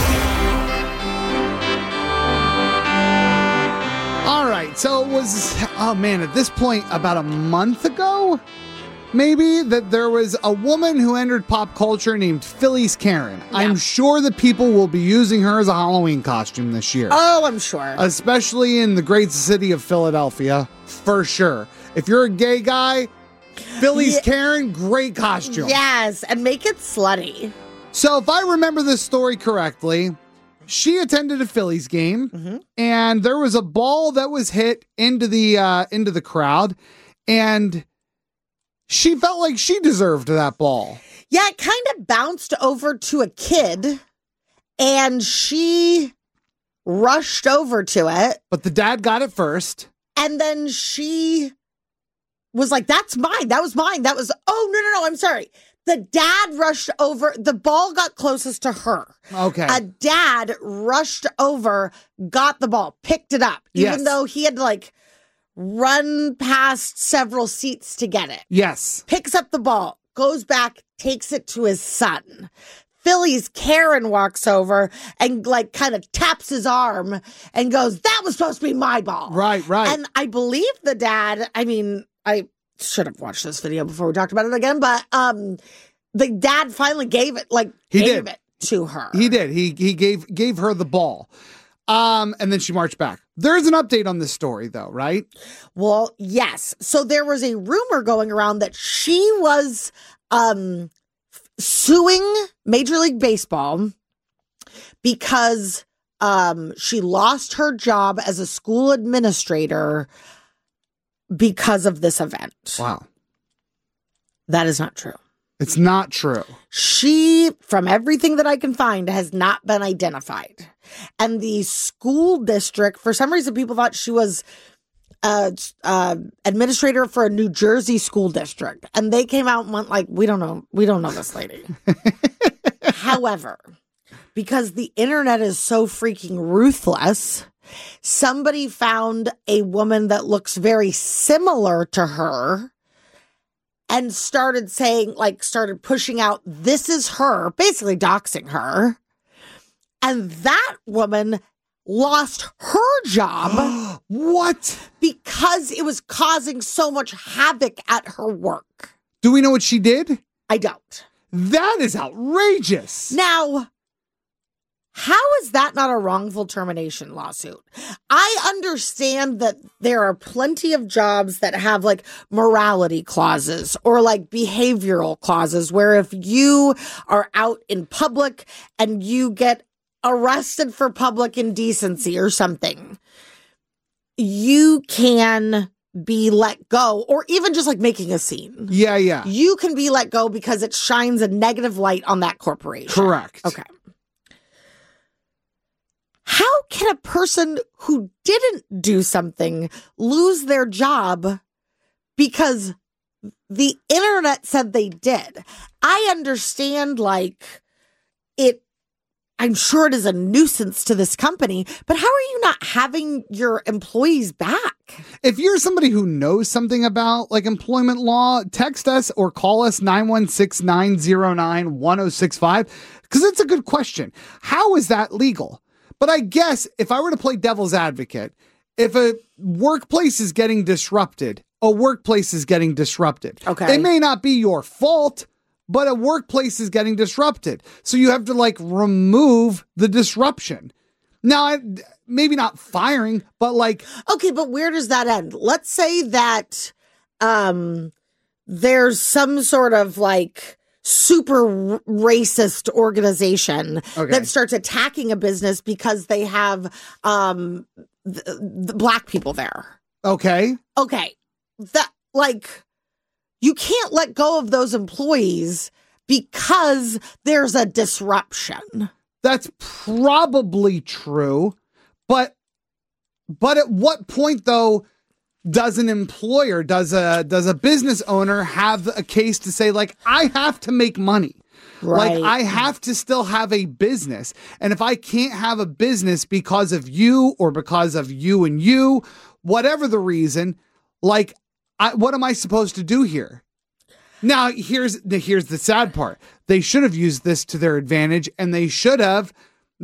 All right, so it was, oh man, at this point, about a month ago, maybe, that there was a woman who entered pop culture named Philly's Karen. Yeah. I'm sure that people will be using her as a Halloween costume this year. Oh, I'm sure. Especially in the great city of Philadelphia, for sure. If you're a gay guy, Philly's yeah. Karen, great costume. Yes, and make it slutty. So if I remember this story correctly, she attended a Phillies game, mm-hmm. and there was a ball that was hit into the uh, into the crowd, and she felt like she deserved that ball. Yeah, it kind of bounced over to a kid, and she rushed over to it. But the dad got it first. And then she was like, that's mine. That was mine. That was, oh, no, no, no, I'm sorry. The dad rushed over. The ball got closest to her. Okay. A dad rushed over, got the ball, picked it up, even yes. though he had to like run past several seats to get it. Yes. Picks up the ball, goes back, takes it to his son. Philly's Karen walks over and like kind of taps his arm and goes, that was supposed to be my ball. Right, right. And I believe the dad, I mean, I should have watched this video before we talked about it again, but um, the dad finally gave it, like, he gave did. it to her. He did. He he gave gave her the ball. Um, and then she marched back. There's an update on this story, though, right? Well, yes. So there was a rumor going around that she was um, suing Major League Baseball because um, she lost her job as a school administrator because of this event. Wow. That is not true. It's not true. She, from everything that I can find, has not been identified. And the school district, for some reason, people thought she was uh, uh, administrator for a New Jersey school district. And they came out and went like, we don't know. We don't know this lady. However, because the internet is so freaking ruthless, somebody found a woman that looks very similar to her and started saying, like, started pushing out, this is her, basically doxing her. And that woman lost her job. What? Because it was causing so much havoc at her work. Do we know what she did? I don't. That is outrageous. Now, how is that not a wrongful termination lawsuit? I understand that there are plenty of jobs that have like morality clauses or like behavioral clauses where if you are out in public and you get arrested for public indecency or something, you can be let go, or even just like making a scene. Yeah, yeah. You can be let go because it shines a negative light on that corporation. Correct. Okay. How can a person who didn't do something lose their job because the internet said they did? I understand, like, it, I'm sure it is a nuisance to this company, but how are you not having your employees back? If you're somebody who knows something about like employment law, text us or call us nine one six, nine zero nine, one oh six five, because it's a good question. How is that legal? But I guess if I were to play devil's advocate, if a workplace is getting disrupted, a workplace is getting disrupted. Okay. It may not be your fault, but a workplace is getting disrupted. So you have to like remove the disruption. Now, I, maybe not firing, but like... Okay, but where does that end? Let's say that um, there's some sort of like super r- racist organization Okay. that starts attacking a business because they have um the, the black people there. Okay. Okay. That like you can't let go of those employees because there's a disruption. That's probably true, but but at what point though does an employer, does a does a business owner have a case to say like I have to make money? Right. Like I have to still have a business. And if I can't have a business because of you or because of you and you, whatever the reason, like I, what am I supposed to do here? Now, here's the here's the sad part. They should have used this to their advantage, and they should have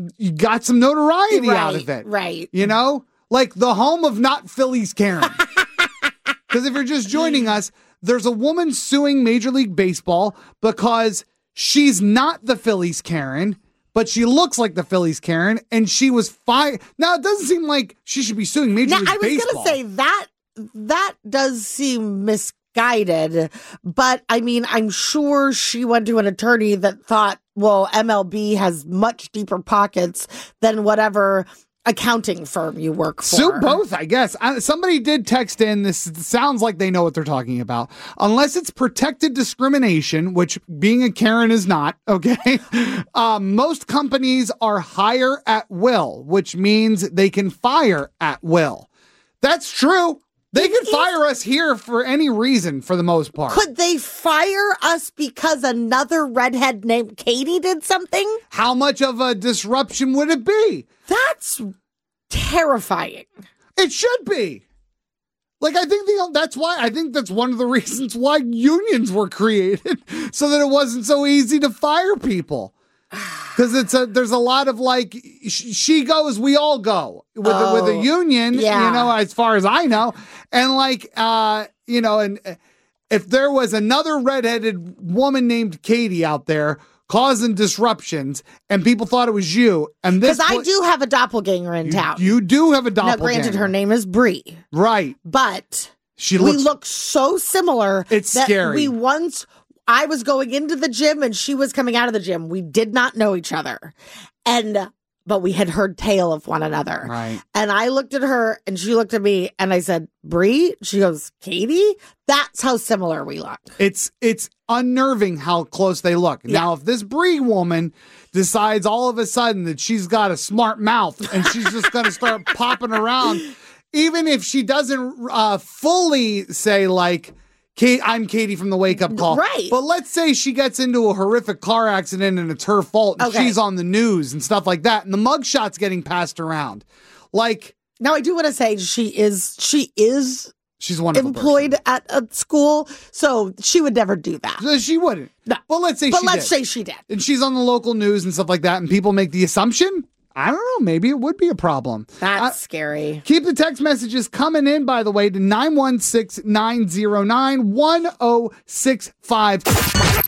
got some notoriety Right, out of it. right. You know? Like the home of not Phillies Karen. Because if you're just joining us, there's a woman suing Major League Baseball because she's not the Phillies Karen, but she looks like the Phillies Karen, and she was fired. Now, it doesn't seem like she should be suing Major Now, League I was Baseball. going to say that that does seem misguided, but I mean, I'm sure she went to an attorney that thought, well, M L B has much deeper pockets than whatever accounting firm you work for. Sue both, I guess. I, somebody did text in. This sounds like they know what they're talking about. Unless it's protected discrimination, which being a Karen is not, okay? Um, most companies are hire at will, which means they can fire at will. That's true. They can fire us here for any reason for the most part. Could they fire us because another redhead named Katie did something? How much of a disruption would it be? That's terrifying. It should be. Like, I think the, that's why, I think that's one of the reasons why unions were created, so that it wasn't so easy to fire people. Because it's a, there's a lot of like, sh- she goes, we all go with, Oh, a, with a union, yeah. you know, as far as I know. And like, uh, you know, and if there was another redheaded woman named Katie out there causing disruptions and people thought it was you, and this Because I pla- do have a doppelganger in you, town. you do have a Now, doppelganger. granted, her name is Bree. Right. But She we looks- look so similar. It's that scary. We once, I was going into the gym and she was coming out of the gym. We did not know each other. And, uh, but we had heard tale of one another. Right. And I looked at her and she looked at me and I said, Bree? She goes, Katie? That's how similar we look. It's it's unnerving how close they look. Now, if this Bree woman decides all of a sudden that she's got a smart mouth and she's just going to start popping around, even if she doesn't uh, fully say like, Kate, I'm Katie from the Wake Up Call. Right. But let's say she gets into a horrific car accident and it's her fault and Okay. she's on the news and stuff like that. And the mugshot's getting passed around. Like, Now, I do want to say she is, she is she's a wonderful employed at a school, so she would never do that. person. She wouldn't. No. But let's say But she let's did. say she did. And she's on the local news and stuff like that, and people make the assumption, I don't know, maybe it would be a problem. That's Uh, scary. Keep the text messages coming in, by the way, to nine one six, nine zero nine, one zero six five. one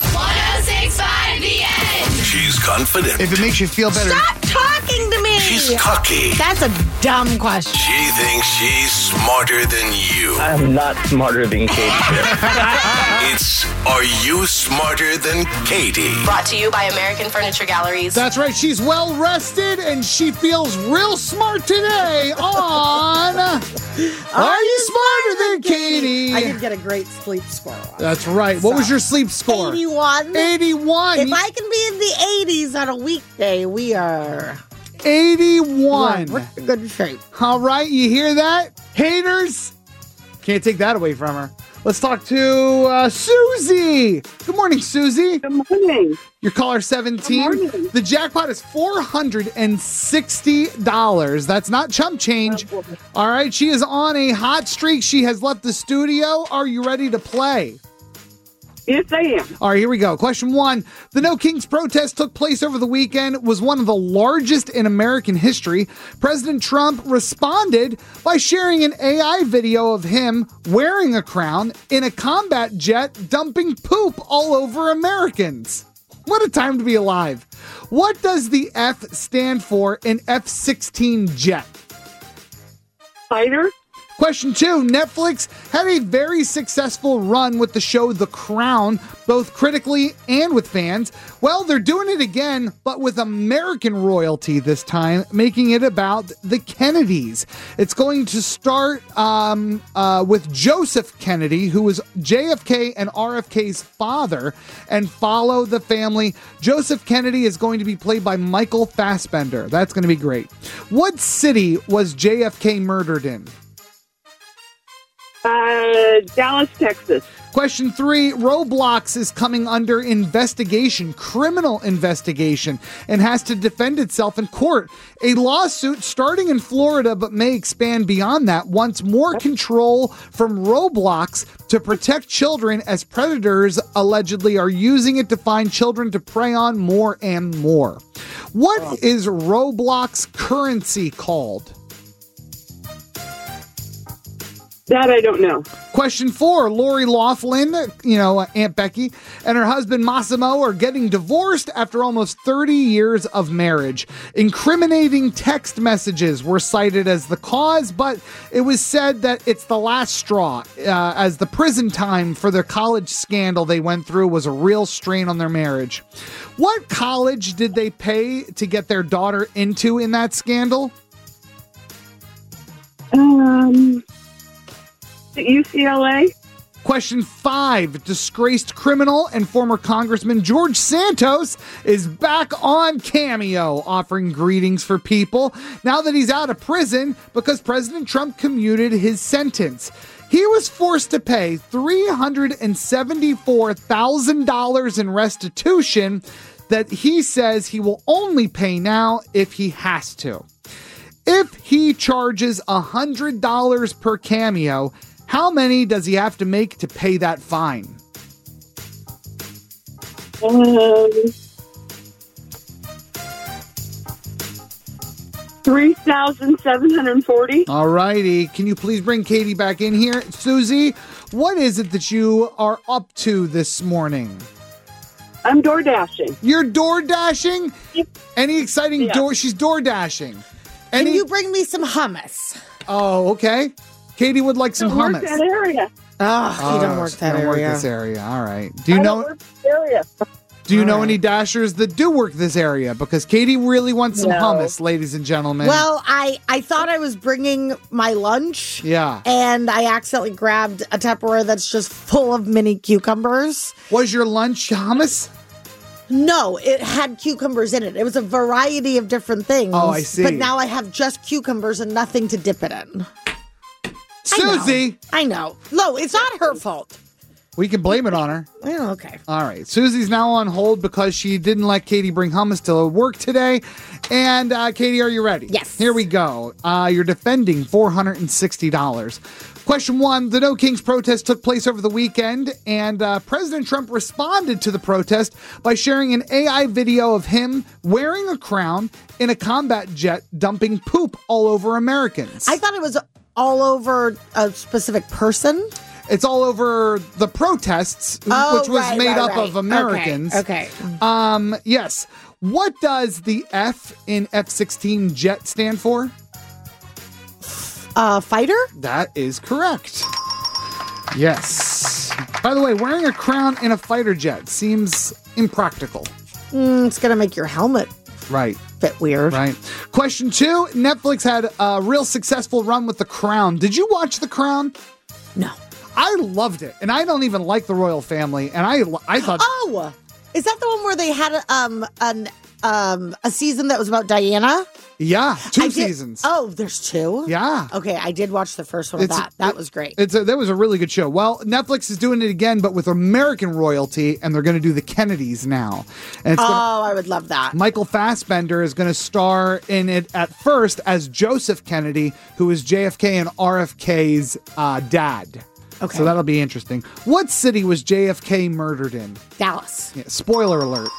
oh six point five The End. She's confident. If it makes you feel better. Stop talking to me. She's cocky. That's a dumb question. She thinks she's smarter than you. I'm not smarter than Katie. It's Are You Smarter Than Katie? Brought to you by American Furniture Galleries. That's right, she's well rested and she feels real smart today on Are You Smarter Than Katie? I did get a great sleep score. on That's right. What was your sleep score? eighty-one. eighty-one. If I can be in the eighties on a weekday, we are eighty-one. We're in good shape. All right, you hear that? Haters? Can't take that away from her. Let's talk to uh, Susie. Good morning, Susie. Good morning. Your caller seventeen. Good morning. The jackpot is four hundred sixty dollars. That's not chump change. All right, she is on a hot streak. She has left the studio. Are you ready to play? Yes, I am. All right, here we go. Question one. The No Kings protest took place over the weekend, was one of the largest in American history. President Trump responded by sharing an A I video of him wearing a crown in a combat jet dumping poop all over Americans. What a time to be alive. What does the F stand for in F sixteen jet? Fighter? Question two, Netflix had a very successful run with the show The Crown, both critically and with fans. Well, they're doing it again, but with American royalty this time, making it about the Kennedys. It's going to start um, uh, with Joseph Kennedy, who was J F K and R F K's father, and follow the family. Joseph Kennedy is going to be played by Michael Fassbender. That's going to be great. What city was J F K murdered in? Uh, Dallas, Texas. Question three, Roblox is coming under investigation, criminal investigation, and has to defend itself in court. A lawsuit starting in Florida but may expand beyond that wants more control from Roblox to protect children as predators allegedly are using it to find children to prey on more and more. What is Roblox currency called? That I don't know. Question four, Lori Loughlin, you know, Aunt Becky, and her husband Massimo are getting divorced after almost thirty years of marriage. Incriminating text messages were cited as the cause, but it was said that it's the last straw, uh, as the prison time for their college scandal they went through was a real strain on their marriage. What college did they pay to get their daughter into in that scandal? Um... U C L A. Question five, disgraced criminal and former Congressman George Santos is back on Cameo, offering greetings for people now that he's out of prison because President Trump commuted his sentence. He was forced to pay three hundred seventy-four thousand dollars in restitution that he says he will only pay now if he has to. If he charges one hundred dollars per cameo, how many does he have to make to pay that fine? Um, three thousand seven hundred forty. All righty. Can you please bring Katie back in here? Susie, what is it that you are up to this morning? I'm door dashing. You're door dashing? Any exciting Yeah. door? She's door dashing. Can you bring me some hummus? Oh, okay. Katie would like some Don't work hummus. that area. Oh, you don't work that don't area. work this area. All right. Do you I know? don't work this area. Do you All know right. any dashers that do work this area? Because Katie really wants some No. hummus, ladies and gentlemen. Well, I, I thought I was bringing my lunch. Yeah. And I accidentally grabbed a Tupperware that's just full of mini cucumbers. Was your lunch hummus? No, it had cucumbers in it. It was a variety of different things. Oh, I see. But now I have just cucumbers and nothing to dip it in. Susie! I know. No, it's not her fault. We can blame it on her. Oh, okay. All right. Susie's now on hold because she didn't let Katie bring hummus to work today. And uh, Katie, are you ready? Yes. Here we go. Uh, you're defending four hundred sixty dollars. Question one, the No Kings protest took place over the weekend, and uh, President Trump responded to the protest by sharing an A I video of him wearing a crown in a combat jet dumping poop all over Americans. I thought it was all over a specific person. It's all over the protests, Oh, which was right, made right, up right. of Americans. Okay, okay. Um, yes. What does the F in F sixteen jet stand for? Uh, fighter? That is correct. Yes. By the way, wearing a crown in a fighter jet seems impractical. Mm, it's going to make your helmet Right. fit weird. Right. Question two, Netflix had a real successful run with The Crown. Did you watch The Crown? No. I loved it, and I don't even like the royal family, and I I thought Oh, is that the one where they had um an um a season that was about Diana? yeah, two I did- seasons. Oh, there's two. Yeah. Okay, I did watch the first one of It's- that. That was great. It's a, that was a really good show. Well, Netflix is doing it again, but with American royalty, and they're going to do the Kennedys now. And it's oh, gonna, I would love that. Michael Fassbender is going to star in it at first as Joseph Kennedy, who is J F K and R F K's uh, dad. Okay. So that'll be interesting. What city was J F K murdered in? Dallas. Yeah, spoiler alert.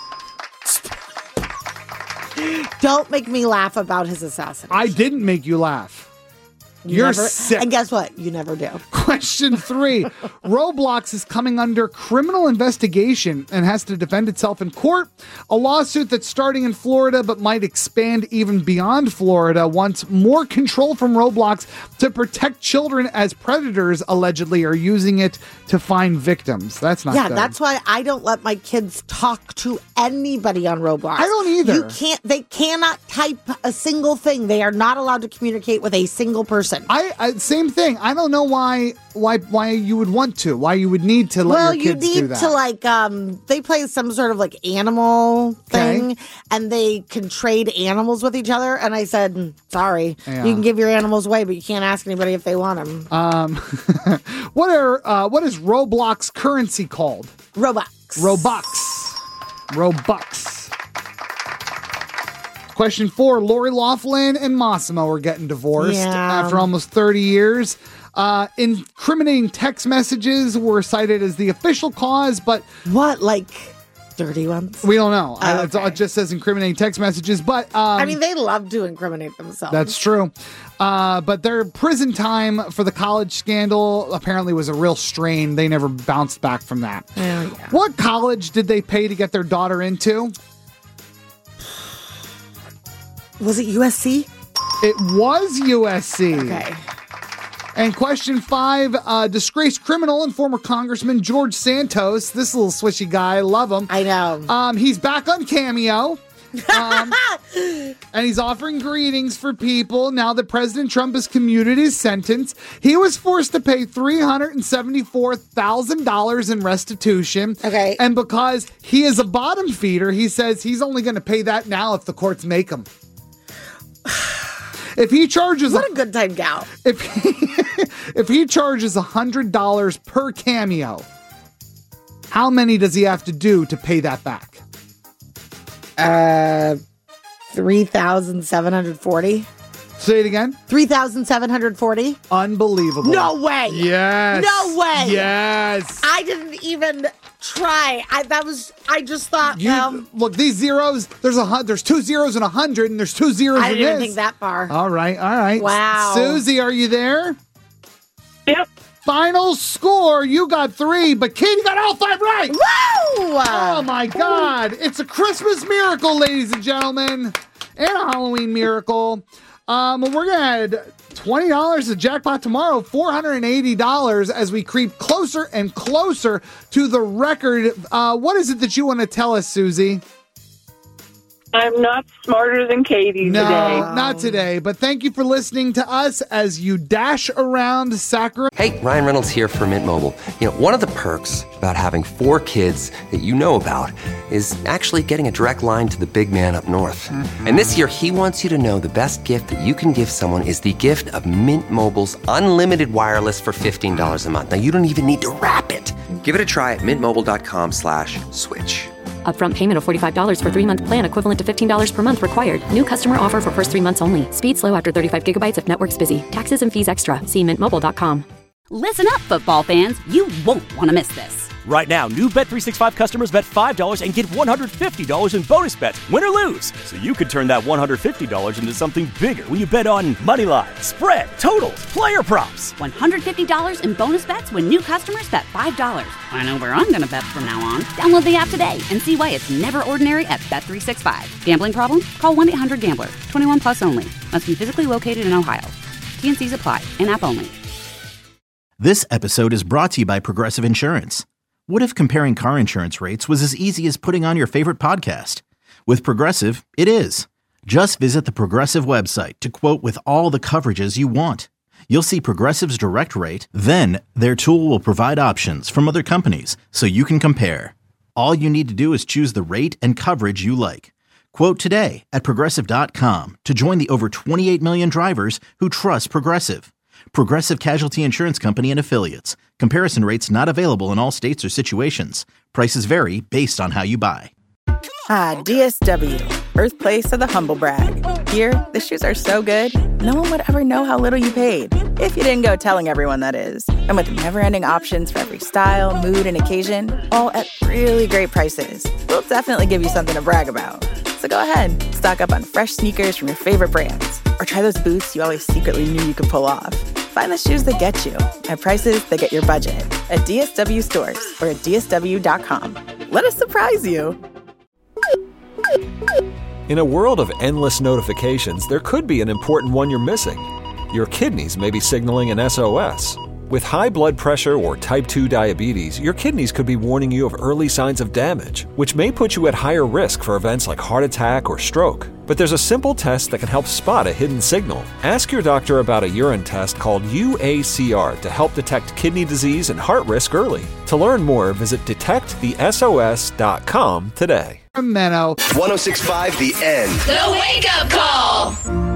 Don't make me laugh about his assassination. I didn't make you laugh. You You're never, sick. And guess what? You never do. Question three. Roblox is coming under criminal investigation and has to defend itself in court. A lawsuit that's starting in Florida but might expand even beyond Florida wants more control from Roblox to protect children as predators allegedly are using it to find victims. That's not Yeah, good. that's why I don't let my kids talk to anybody on Roblox. I don't either. You can't. They cannot type a single thing. They are not allowed to communicate with a single person. I, I same thing. I don't know why why why you would want to. Why you would need to let well, your kids you do need that. to like um they play some sort of like animal thing, Okay. and they can trade animals with each other. And I said, "Mm, sorry, Yeah. you can give your animals away, but you can't ask anybody if they want them. Um, what are uh, what is Roblox currency called? Robux. Robux. Robux. Question four. Lori Loughlin and Massimo are getting divorced Yeah. after almost thirty years. Uh, incriminating text messages were cited as the official cause, but what, like dirty ones? We don't know. Oh, I- it's- It just says incriminating text messages, but um, I mean, they love to incriminate themselves. that's true. Uh, but their prison time for the college scandal apparently was a real strain. They never bounced back from that. Oh, yeah. What college did they pay to get their daughter into? Was it U S C? It was U S C. Okay. And question five, uh, disgraced criminal and former Congressman George Santos. This little swishy guy, love him. I know. Um, he's back on Cameo. Um, and he's offering greetings for people now that President Trump has commuted his sentence. He was forced to pay three hundred seventy-four thousand dollars in restitution. Okay. And because he is a bottom feeder, he says he's only going to pay that now if the courts make him. If he charges What a good time gal. If he, if he charges one hundred dollars per cameo, how many does he have to do to pay that back? Uh, three thousand seven hundred forty. Say it again. Three thousand seven hundred forty. Unbelievable. No way. Yes. No way. Yes. I didn't even try. I that was. I just thought. You, well, look, these zeros. There's a hun- there's two zeros and a hundred, and there's two zeros. I in didn't even this. think that far. All right, all right. Wow. Susie, are you there? Yep. Final score, you got three, but Katie got all five right. Woo! Oh my God! It's a Christmas miracle, ladies and gentlemen, and a Halloween miracle. Um, we're gonna add twenty dollars to jackpot tomorrow, four hundred and eighty dollars, as we creep closer and closer to the record. Uh, what is it that you want to tell us, Susie? I'm not smarter than Katie No, today. not today. But thank you for listening to us as you dash around Sacramento. Hey, Ryan Reynolds here for Mint Mobile. You know, one of the perks about having four kids that you know about is actually getting a direct line to the big man up north. Mm-hmm. And this year, he wants you to know the best gift that you can give someone is the gift of Mint Mobile's unlimited wireless for fifteen dollars a month. Now, you don't even need to wrap it. Give it a try at mintmobile.com slash switch. Upfront payment of forty-five dollars for three-month plan equivalent to fifteen dollars per month required. New customer offer for first three months only. Speed slow after thirty-five gigabytes if network's busy. Taxes and fees extra. See mint mobile dot com. Listen up, football fans. You won't want to miss this. Right now, new Bet three sixty-five customers bet five dollars and get one hundred fifty dollars in bonus bets, win or lose. So you could turn that one hundred fifty dollars into something bigger when you bet on money line, spread, totals, player props. one hundred fifty dollars in bonus bets when new customers bet five dollars. I know where I'm going to bet from now on. Download the app today and see why it's never ordinary at Bet three sixty-five. Gambling problem? Call one eight hundred gambler. twenty-one plus only. Must be physically located in Ohio. T and C's apply. In-app only. This episode is brought to you by Progressive Insurance. What if comparing car insurance rates was as easy as putting on your favorite podcast? With Progressive, it is. Just visit the Progressive website to quote with all the coverages you want. You'll see Progressive's direct rate, then their tool will provide options from other companies so you can compare. All you need to do is choose the rate and coverage you like. Quote today at progressive dot com to join the over twenty-eight million drivers who trust Progressive. Progressive Casualty Insurance Company and Affiliates. Comparison rates not available in all states or situations. Prices vary based on how you buy. Ah, D S W, birthplace of the humble brag. Here, the shoes are so good, no one would ever know how little you paid. If you didn't go telling everyone, that is. And with never-ending options for every style, mood, and occasion, all at really great prices, we'll definitely give you something to brag about. So go ahead, stock up on fresh sneakers from your favorite brands. Or try those boots you always secretly knew you could pull off. Find the shoes that get you at prices that get your budget at D S W stores or at D S W dot com. Let us surprise you. In a world of endless notifications, there could be an important one you're missing. Your kidneys may be signaling an S O S. With high blood pressure or type two diabetes, your kidneys could be warning you of early signs of damage, which may put you at higher risk for events like heart attack or stroke. But there's a simple test that can help spot a hidden signal. Ask your doctor about a urine test called U A C R to help detect kidney disease and heart risk early. To learn more, visit detect the S O S dot com today. Menno. one oh six point five The End. The Wake Up Call.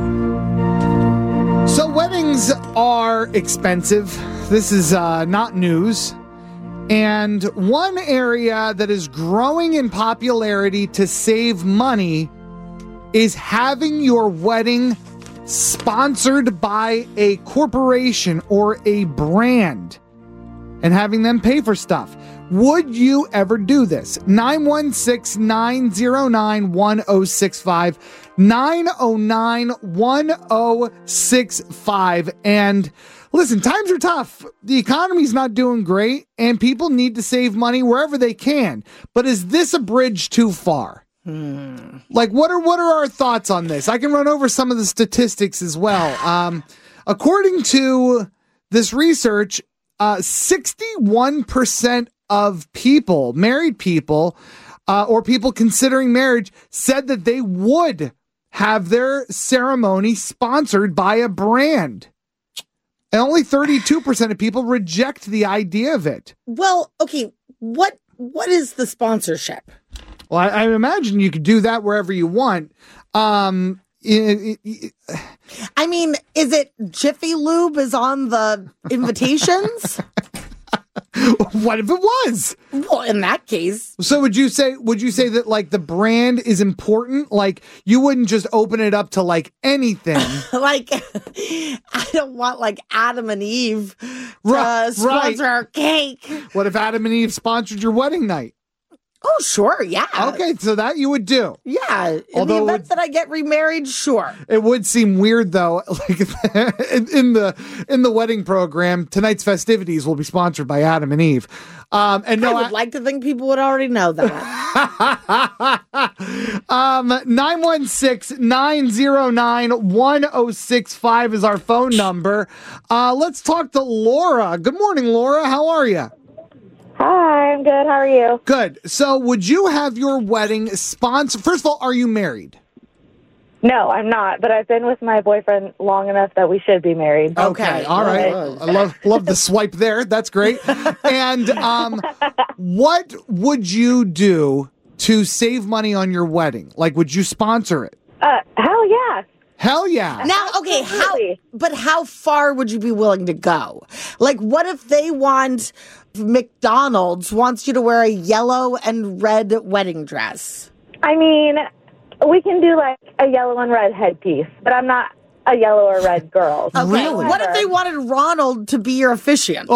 So weddings are expensive. This is uh, not news. And one area that is growing in popularity to save money is having your wedding sponsored by a corporation or a brand and having them pay for stuff. Would you ever do this? nine one six, nine oh nine, one oh six five. nine oh nine, one oh six five. And listen, times are tough. The economy's not doing great, and people need to save money wherever they can. But is this a bridge too far? Hmm. Like, what are what are our thoughts on this? I can run over some of the statistics as well. Um, according to this research, uh, sixty-one percent of people, married people, uh, or people considering marriage, said that they would have their ceremony sponsored by a brand. And only thirty-two percent of people reject the idea of it. Well, okay, what what is the sponsorship? Well, I, I imagine you could do that wherever you want. Um, it, it, it, I mean, is it Jiffy Lube is on the invitations? What if it was? Well, in that case. So would you say would you say that like the brand is important? Like you wouldn't just open it up to like anything. Like I don't want like Adam and Eve to Right, sponsor right. our cake. What if Adam and Eve sponsored your wedding night? Oh, sure, yeah. Okay, so that you would do. Yeah. In Although the it event would- that I get remarried, sure. It would seem weird though, like in, in the in the wedding program, tonight's festivities will be sponsored by Adam and Eve. Um, and no, I would like to think people would already know that. um, nine one six, nine oh nine, one oh six five is our phone number. Uh, let's talk to Laura. Good morning, Laura. How are you? Hi, I'm good. How are you? Good. So would you have your wedding sponsored? First of all, are you married? No, I'm not, but I've been with my boyfriend long enough that we should be married. Okay, all right. I love love the swipe there. That's great. And um, what would you do to save money on your wedding? Like, would you sponsor it? Uh, hell yeah. Hell yeah. Now, okay, how, but how far would you be willing to go? Like, what if they want, McDonald's wants you to wear a yellow and red wedding dress? I mean, we can do like a yellow and red headpiece, but I'm not a yellow or red girl. Okay, what if they wanted Ronald to be your officiant?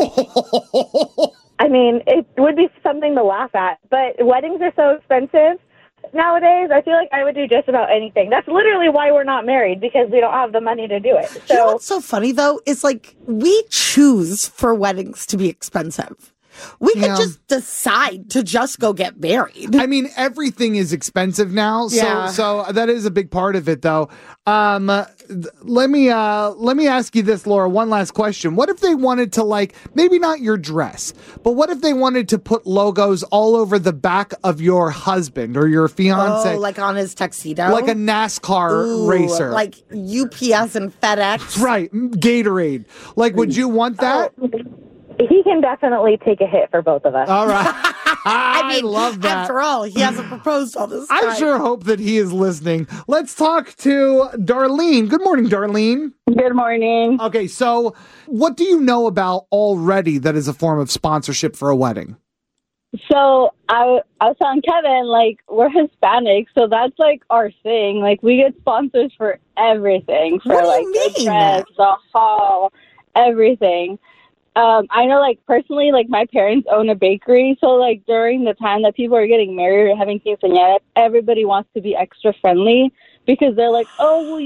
Oh, I mean, it would be something to laugh at, but weddings are so expensive nowadays. I feel like I would do just about anything. That's literally why we're not married, because we don't have the money to do it. So, you know what's so funny though is like we choose for weddings to be expensive. We could Yeah. just decide to just go get married. I mean, everything is expensive now, so Yeah. so that is a big part of it, though. Um, th- let me uh, let me ask you this, Laura. One last question: what if they wanted to, like, maybe not your dress, but what if they wanted to put logos all over the back of your husband or your fiance, Oh, like on his tuxedo? like a NASCAR Ooh, racer, like U P S and FedEx. right? Gatorade. Like, would you want that? he can definitely take a hit for both of us. All right. I mean, love that. After all, he hasn't proposed all this I time. sure hope that he is listening. Let's talk to Darlene. Good morning, Darlene. Good morning. Okay, so what do you know about already that is a form of sponsorship for a wedding? So I I was telling Kevin, like, we're Hispanic, so that's like our thing. Like, we get sponsors for everything. For What do like you the mean? dress, the hall, everything. Um, I know, like, personally, like, my parents own a bakery, so, like, during the time that people are getting married or having quinceañeras, everybody wants to be extra friendly because they're like, oh, will you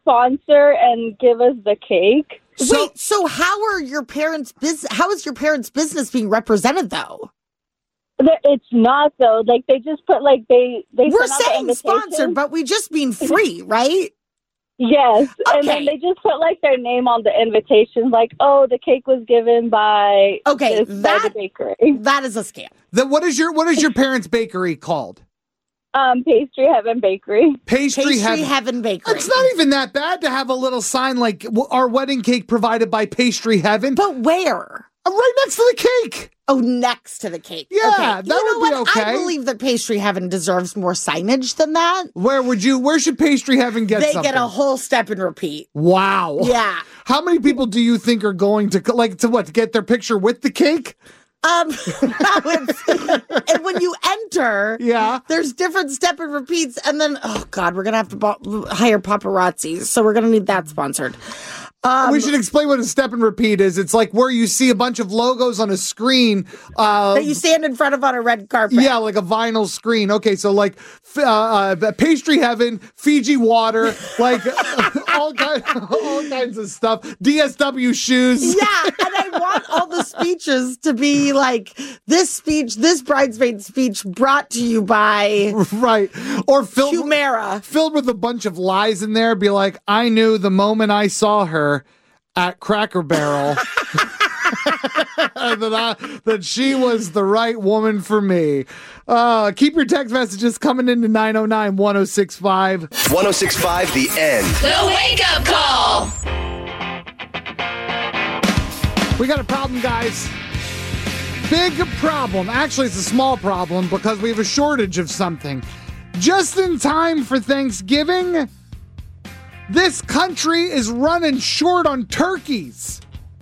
sponsor and give us the cake. Wait, so how are your parents' business? How is your parents' business being represented, though? It's not though. Like they just put like they they. We're sent out the saying invitation. sponsored, but we just mean free, right? Yes, Okay. and then they just put like their name on the invitation, like, "Oh, the cake was given by Okay, this, that- by the bakery." That is a scam. Then what is your what is your parents' bakery called? Um, Pastry Heaven Bakery. Pastry, Pastry Heaven. Heaven Bakery. It's not even that bad to have a little sign like w- our wedding cake provided by Pastry Heaven. But where? Uh, right next to the cake. Oh, next to the cake. Yeah, okay. that you know would be what? okay. I believe that Pastry Heaven deserves more signage than that. Where would you? Where should Pastry Heaven get they something? get a whole step and repeat. Wow. Yeah. How many people do you think are going to like to what to get their picture with the cake? Um, no, it's, and when you enter, Yeah. there's different step and repeats, and then oh god, we're gonna have to bo- hire paparazzi, so we're gonna need that sponsored. Um, we should explain what a step and repeat is. It's like where you see a bunch of logos on a screen uh, that you stand in front of on a red carpet. Yeah, like a vinyl screen. Okay, so like uh, uh, Pastry Heaven, Fiji water, like all, kind, all kinds of stuff. D S W shoes. Yeah, and I want all the speeches to be like this speech, this bridesmaid speech brought to you by right, or filled Humera, filled with a bunch of lies in there. Be like, I knew the moment I saw her at Cracker Barrel that, I, that she was the right woman for me. Uh, keep your text messages coming into nine oh nine, one oh six five. one oh six point five The End. The Wake Up Call. We got a problem, guys. Big problem. Actually, it's a small problem because we have a shortage of something. Just in time for Thanksgiving, this country is running short on turkeys.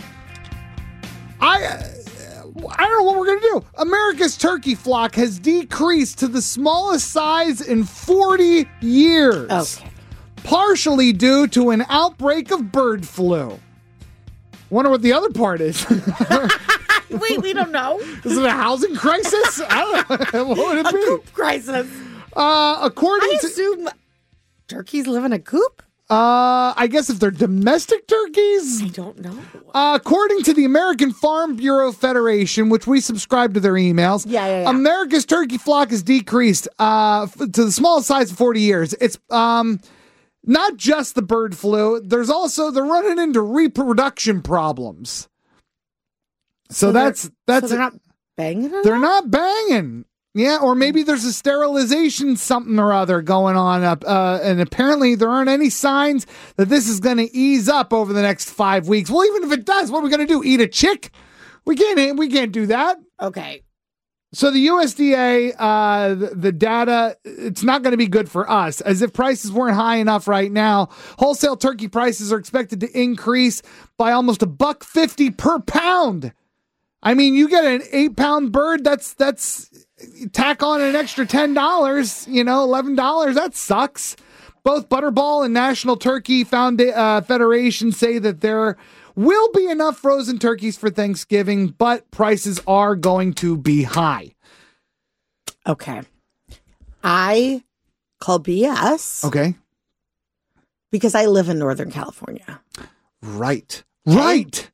I, I don't know what we're going to do. America's turkey flock has decreased to the smallest size in forty years. Okay. Partially due to an outbreak of bird flu. Wonder what the other part is. Wait, we don't know. Is it a housing crisis? I don't know. What would it a be? coop crisis. Uh, according I to assume turkeys live in a coop. Uh, I guess if they're domestic turkeys? I don't know. Uh, according to the American Farm Bureau Federation, which we subscribe to their emails, yeah, yeah, yeah. America's turkey flock has decreased uh, f- to the smallest size of forty years. It's um, not just the bird flu. There's also, they're running into reproduction problems. So, So that's, they're- that's, so they're not banging it? they're not banging. Yeah, or maybe there's a sterilization something or other going on up, uh, and apparently there aren't any signs that this is going to ease up over the next five weeks. Well, even if it does, what are we going to do? Eat a chick? We can't. We can't do that. Okay. So the U S D A, uh, the, the data, it's not going to be good for us. As if prices weren't high enough right now, wholesale turkey prices are expected to increase by almost a buck fifty per pound. I mean, you get an eight pound bird. That's that's. Tack on an extra ten dollars, you know, eleven dollars. That sucks. Both Butterball and National Turkey Founda- uh, Federation say that there will be enough frozen turkeys for Thanksgiving, but prices are going to be high. Okay. I call B S. Okay. Because I live in Northern California. Right. Right.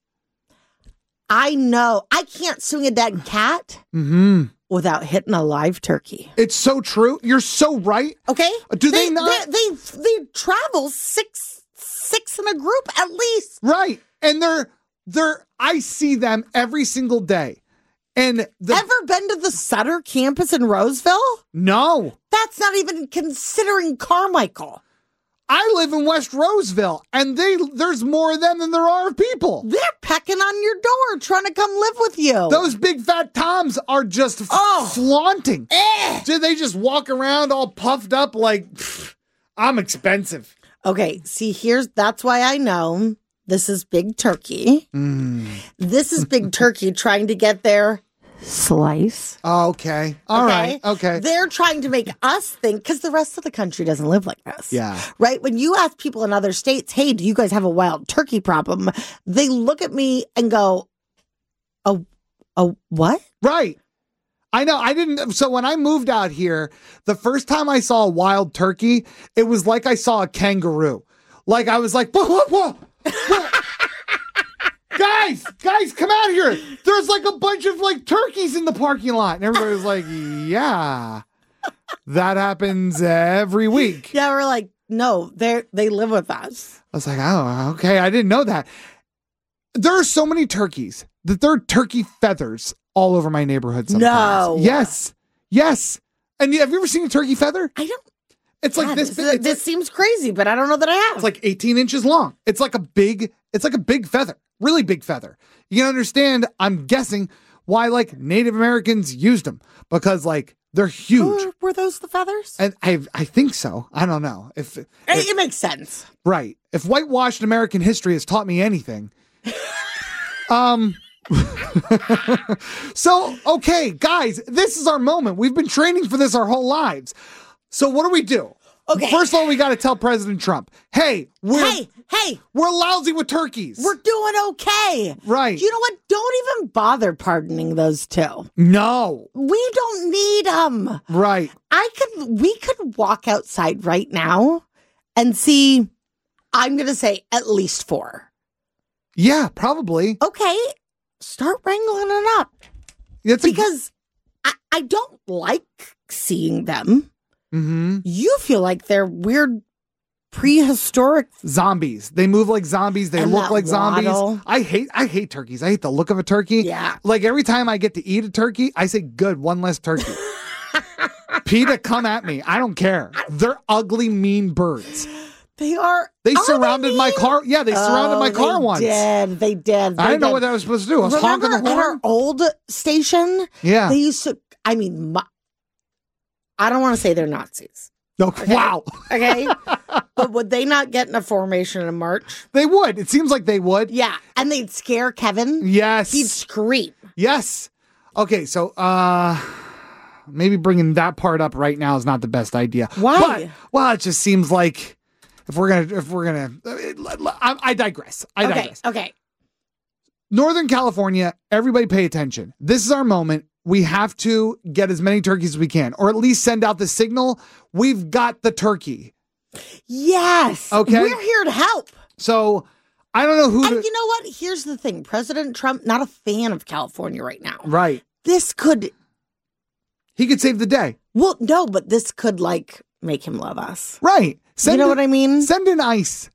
I know. I can't swing a dead cat. Mm-hmm. Without hitting a live turkey. It's so true. You're so right. Okay. Do they, they not? They, they they travel six six in a group at least. Right. And they're they're I see them every single day. And the, ever been to the Sutter campus in Roseville? No. That's not even considering Carmichael. I live in West Roseville, and they there's more of them than there are of people. They're pecking on your door, trying to come live with you. Those big fat toms are just f- oh. flaunting. Eh. Do they just walk around all puffed up like, pff, I'm expensive? Okay, see, here's, that's why I know this is Big Turkey. Mm. This is Big Turkey trying to get their slice. Okay. All okay? right. Okay. They're trying to make us think, because the rest of the country doesn't live like this. Yeah. Right? When you ask people in other states, hey, do you guys have a wild turkey problem? They look at me and go, a, a what? Right. I know. I didn't. So when I moved out here, the first time I saw a wild turkey, it was like I saw a kangaroo. Like, I was like, whoa, whoa, whoa, whoa. guys, guys, come out here. There's like a bunch of like turkeys in the parking lot. And everybody was like, yeah, that happens every week. Yeah, we're like, no, they they live with us. I was like, oh, okay. I didn't know that. There are so many turkeys that there are turkey feathers all over my neighborhood sometimes. No. Yes. Yes. And have you ever seen a turkey feather? I don't. It's like God, this. This, big, it's this like, seems crazy, but I don't know that I have. It's like eighteen inches long. It's like a big, it's like a big feather, really big feather. You can understand, I'm guessing, why like Native Americans used them, because like they're huge. Were, were those the feathers? And I I think so. I don't know. If, if it, it makes sense. Right. If whitewashed American history has taught me anything. um So, okay, guys, this is our moment. We've been training for this our whole lives. So what do we do? Okay. First of all, we got to tell President Trump, hey, we're, hey, hey, we're lousy with turkeys. We're doing okay. Right. You know what? Don't even bother pardoning those two. No. We don't need them. Right. I could, we could walk outside right now and see, I'm going to say at least four. Yeah, probably. Okay. Start wrangling it up. It's because a- I, I don't like seeing them. Mm-hmm. You feel like they're weird prehistoric zombies. They move like zombies. They and look like zombies. waddle. I hate I hate turkeys. I hate the look of a turkey. Yeah. Like every time I get to eat a turkey, I say, good, one less turkey. PETA, come at me. I don't care. They're ugly, mean birds. They are. They are surrounded they my car. Yeah, they surrounded oh, my car they once. Did. They did. They I didn't did. know what I was supposed to do. I was Remember honking the at horn. our old station? Yeah. They used to, I mean, my, I don't want to say they're Nazis. No, Okay? wow. Okay. But would they not get in a formation and march? They would. It seems like they would. Yeah. And they'd scare Kevin. Yes. He'd scream. Yes. Okay, so uh maybe bringing that part up right now is not the best idea. Why? But, well, it just seems like if we're gonna if we're gonna I, I digress. I okay. digress. Okay. Northern California, everybody pay attention. This is our moment. We have to get as many turkeys as we can, or at least send out the signal. We've got the turkey. Yes. Okay. We're here to help. So I don't know who. And to, you know what? Here's the thing. President Trump, not a fan of California right now. Right. This could. He could save the day. Well, no, but this could like make him love us. Right. Send you know in, what I mean? Send in ice.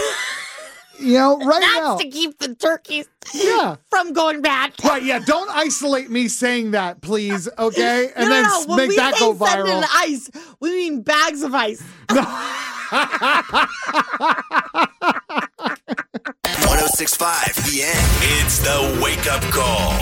You know, right That's now. to keep the turkeys Yeah. from going bad. Right, yeah. Don't isolate me saying that, please, okay? And no, then no, no. s- When make we that say go send in viral. ice, we mean bags of ice. one oh six point five The End. It's the wake up call.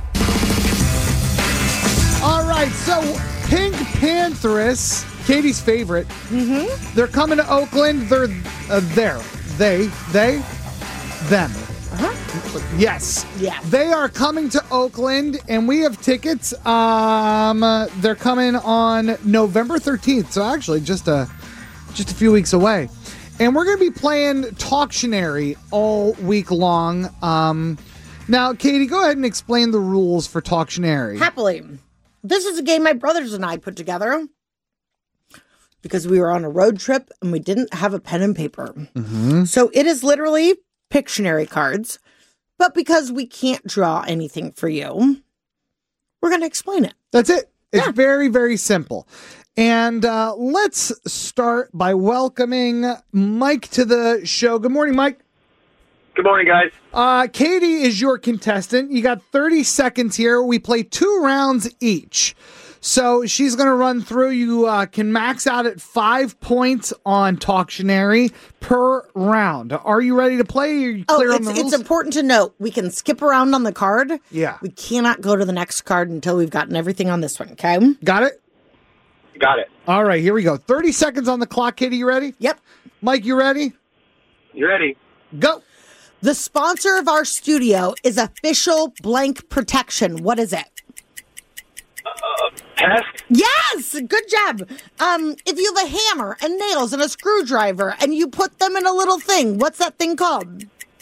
All right, so Pink Pantheress, Katie's favorite, mm-hmm. they're coming to Oakland. They're uh, there. They, they, them. Uh-huh. Yes. Yeah. They are coming to Oakland, and we have tickets. Um, uh, they're coming on November thirteenth, so actually just a just a few weeks away. And we're going to be playing Talktionary all week long. Um, now, Katie, go ahead and explain the rules for Talktionary. Happily. This is a game my brothers and I put together because we were on a road trip and we didn't have a pen and paper. Mm-hmm. So it is literally Pictionary cards, but because we can't draw anything for you, we're going to explain it. That's it. It's yeah. very, very simple. And uh, let's start by welcoming Mike to the show. Good morning, Mike. Good morning, guys. Uh, Katie is your contestant. You got thirty seconds here. We play two rounds each. So she's going to run through. You uh, can max out at five points on Talktionary per round. Are you ready to play? Are you clear oh, on the it's, rules? it's important to note, we can skip around on the card. Yeah. We cannot go to the next card until we've gotten everything on this one, okay? Got it? Got it. All right, here we go. thirty seconds on the clock. Katie, you ready? Yep. Mike, you ready? You ready? Go. The sponsor of our studio is Official Blank Protection. What is it? Uh, pest? Yes! Good job. Um, if you have a hammer and nails and a screwdriver and you put them in a little thing, what's that thing called?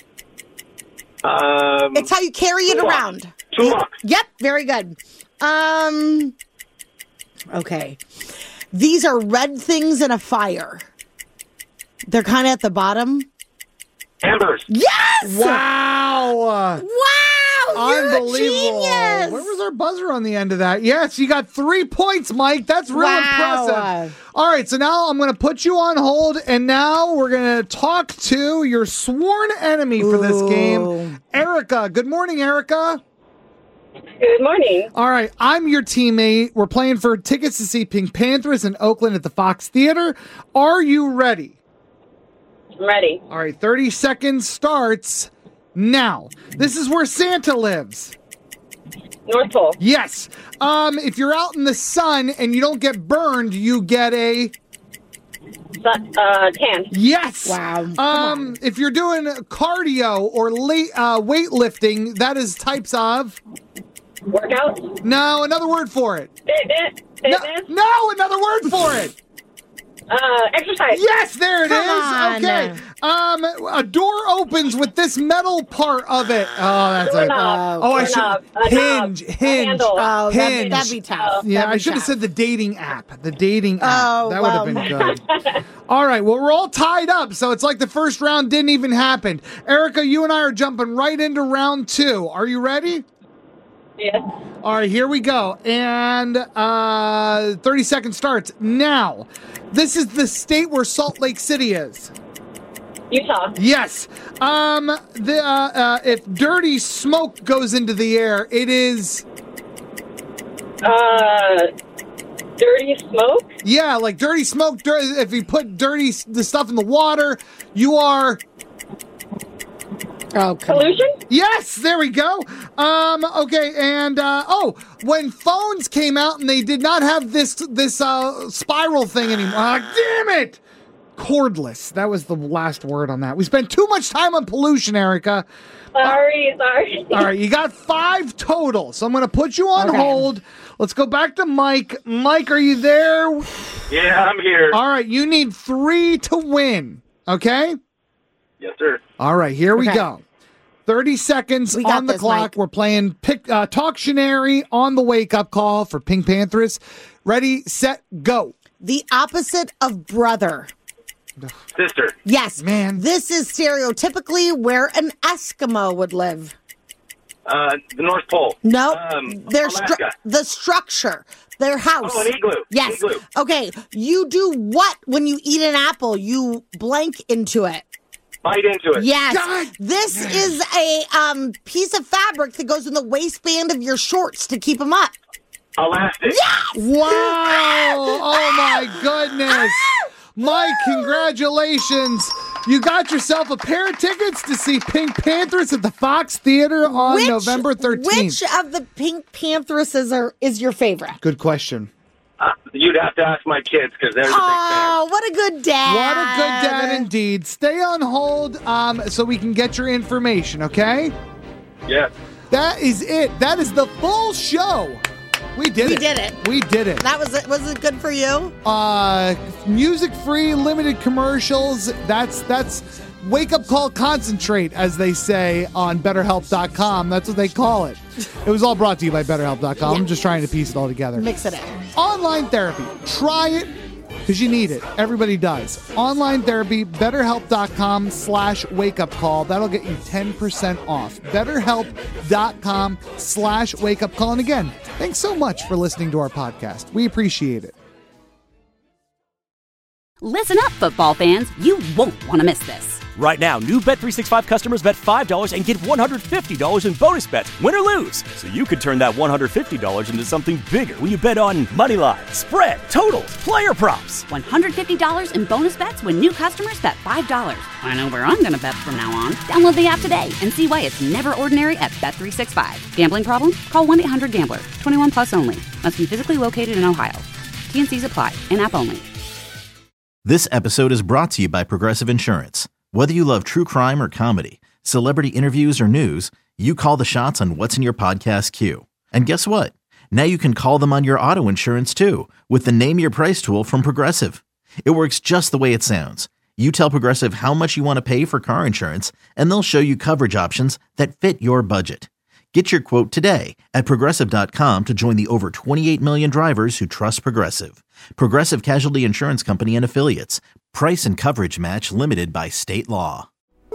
Um, it's how you carry it toolbox. around. Toolbox. Yep, very good. Um, okay. These are red things in a fire. They're kind of at the bottom. Ambers. Yes! Wow. Wow! You're Unbelievable. a genius! Where was our buzzer on the end of that? Yes, you got three points, Mike. That's real Wow. impressive. All right, so now I'm going to put you on hold, and now we're going to talk to your sworn enemy for this game, Erica. Good morning, Erica. Good morning. All right, I'm your teammate. We're playing for tickets to see Pink Panthers in Oakland at the Fox Theater. Are you ready? I'm ready. All right, thirty seconds starts now. This is where Santa lives. North Pole. Yes. Um, if you're out in the sun and you don't get burned, you get a... Uh, tan. Yes. Wow. Um, if you're doing cardio or late, uh, weightlifting, that is types of... Workout? No, another word for it. Fitness? Fitness? No, no, another word for it. Uh, exercise. Yes, there it is. Come on. Okay. Um, a door opens with this metal part of it. Oh, that's a. Doorknob. Oh, I should Doorknob. A hinge, knob. A hinge, handle. Oh, that'd, hinge. that'd be tough. Yeah, That'd I be should have tough. said the dating app. The dating app. Oh, that would have well. been good. All right. Well, we're all tied up, so it's like the first round didn't even happen. Erica, you and I are jumping right into round two. Are you ready? Yes. All right, here we go. And uh, thirty seconds starts now. This is the state where Salt Lake City is. Utah. Yes. Um. The uh, uh, if dirty smoke goes into the air, it is. Uh, dirty smoke? Yeah, like dirty smoke. Dir- if you put dirty s- the stuff in the water, you are. Oh, come Pollution? Yes, there we go. Um, okay, and uh, oh, when phones came out and they did not have this this uh, spiral thing anymore. Ah, damn it! Cordless. That was the last word on that. We spent too much time on pollution, Erica. Sorry, sorry. All right, you got five total, so I'm going to put you on Okay. hold. Let's go back to Mike. Mike, are you there? Yeah, I'm here. All right, you need three to win. Okay. Yes, sir. All right, here we Okay. go. thirty seconds We got on the this, clock. Mike. We're playing pick, uh, Talktionary on the wake-up call for Pink Panthers. Ready, set, go. The opposite of brother. Sister. Yes. Man. This is stereotypically where an Eskimo would live. Uh, the North Pole. No, Um, their stru- Alaska. the structure, their house. Oh, an igloo. Yes. Igloo. Okay. You do what when you eat an apple? You blank into it. Bite into it. Yes. God. This is a um, piece of fabric that goes in the waistband of your shorts to keep them up. Elastic. Wow. Oh, my goodness. Mike, congratulations. You got yourself a pair of tickets to see Pink Panthers at the Fox Theater on Which- November thirteenth. Which of the Pink Panthresses are is your favorite? Good question. Uh, you'd have to ask my kids because they're the big fans. Oh, what a good dad. What a good dad indeed. Stay on hold um, so we can get your information, okay? Yeah. That is it. That is the full show. We did We it. did it. We did it. That was it. Was it good for you? Uh, music free, limited commercials. That's that's wake up call concentrate, as they say on better help dot com. That's what they call it. It was all brought to you by better help dot com. I'm just trying to piece it all together. Mix it in. Online therapy. Try it because you need it. Everybody does. Online therapy, betterhelp.com slash wake up call. That'll get you ten percent off. betterhelp.com slash wake up call. And again, thanks so much for listening to our podcast. We appreciate it. Listen up, football fans. You won't want to miss this. Right now, new Bet three sixty-five customers bet five dollars and get one hundred fifty dollars in bonus bets, win or lose. So you could turn that one hundred fifty dollars into something bigger when you bet on money line, spread, totals, player props. one hundred fifty dollars in bonus bets when new customers bet five dollars. I know where I'm going to bet from now on. Download the app today and see why it's never ordinary at Bet three sixty-five. Gambling problem? Call one eight hundred gambler. twenty-one plus only. Must be physically located in Ohio. T N Cs apply. In-app only. This episode is brought to you by Progressive Insurance. Whether you love true crime or comedy, celebrity interviews or news, you call the shots on what's in your podcast queue. And guess what? Now you can call them on your auto insurance too with the Name Your Price tool from Progressive. It works just the way it sounds. You tell Progressive how much you want to pay for car insurance, and they'll show you coverage options that fit your budget. Get your quote today at Progressive dot com to join the over twenty-eight million drivers who trust Progressive. Progressive Casualty Insurance Company and Affiliates. Price and coverage match limited by state law.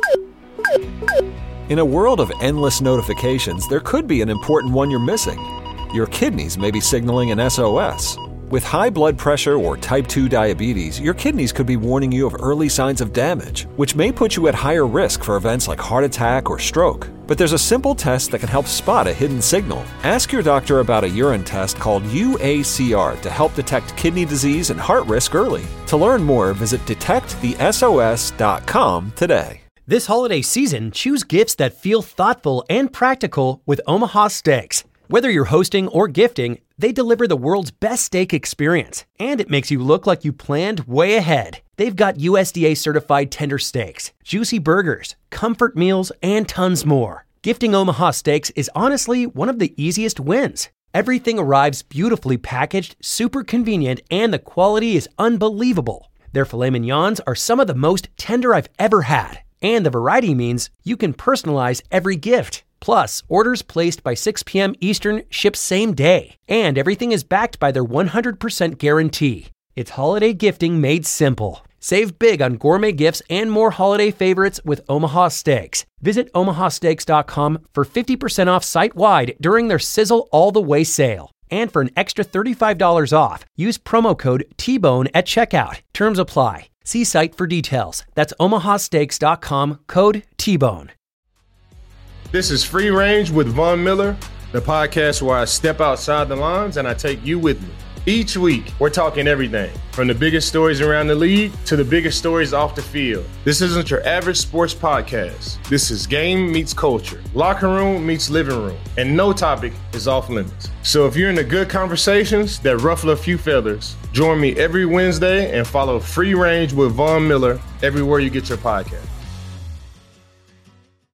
In a world of endless notifications, there could be an important one you're missing. Your kidneys may be signaling an S O S. With high blood pressure or type two diabetes, your kidneys could be warning you of early signs of damage, which may put you at higher risk for events like heart attack or stroke. But there's a simple test that can help spot a hidden signal. Ask your doctor about a urine test called U A C R to help detect kidney disease and heart risk early. To learn more, visit detect the S O S dot com today. This holiday season, choose gifts that feel thoughtful and practical with Omaha Steaks. Whether you're hosting or gifting, they deliver the world's best steak experience, and it makes you look like you planned way ahead. They've got U S D A-certified tender steaks, juicy burgers, comfort meals, and tons more. Gifting Omaha Steaks is honestly one of the easiest wins. Everything arrives beautifully packaged, super convenient, and the quality is unbelievable. Their filet mignons are some of the most tender I've ever had, and the variety means you can personalize every gift. Plus, orders placed by six p.m. Eastern ship same day, and everything is backed by their one hundred percent guarantee. It's holiday gifting made simple. Save big on gourmet gifts and more holiday favorites with Omaha Steaks. Visit omaha steaks dot com for fifty percent off site-wide during their Sizzle All the Way sale. And for an extra thirty-five dollars off, use promo code T Bone at checkout. Terms apply. See site for details. That's omaha steaks dot com, code T Bone. This is Free Range with Von Miller, the podcast where I step outside the lines and I take you with me. Each week, we're talking everything from the biggest stories around the league to the biggest stories off the field. This isn't your average sports podcast. This is game meets culture, locker room meets living room, and no topic is off limits. So if you're into good conversations that ruffle a few feathers, join me every Wednesday and follow Free Range with Von Miller everywhere you get your podcast.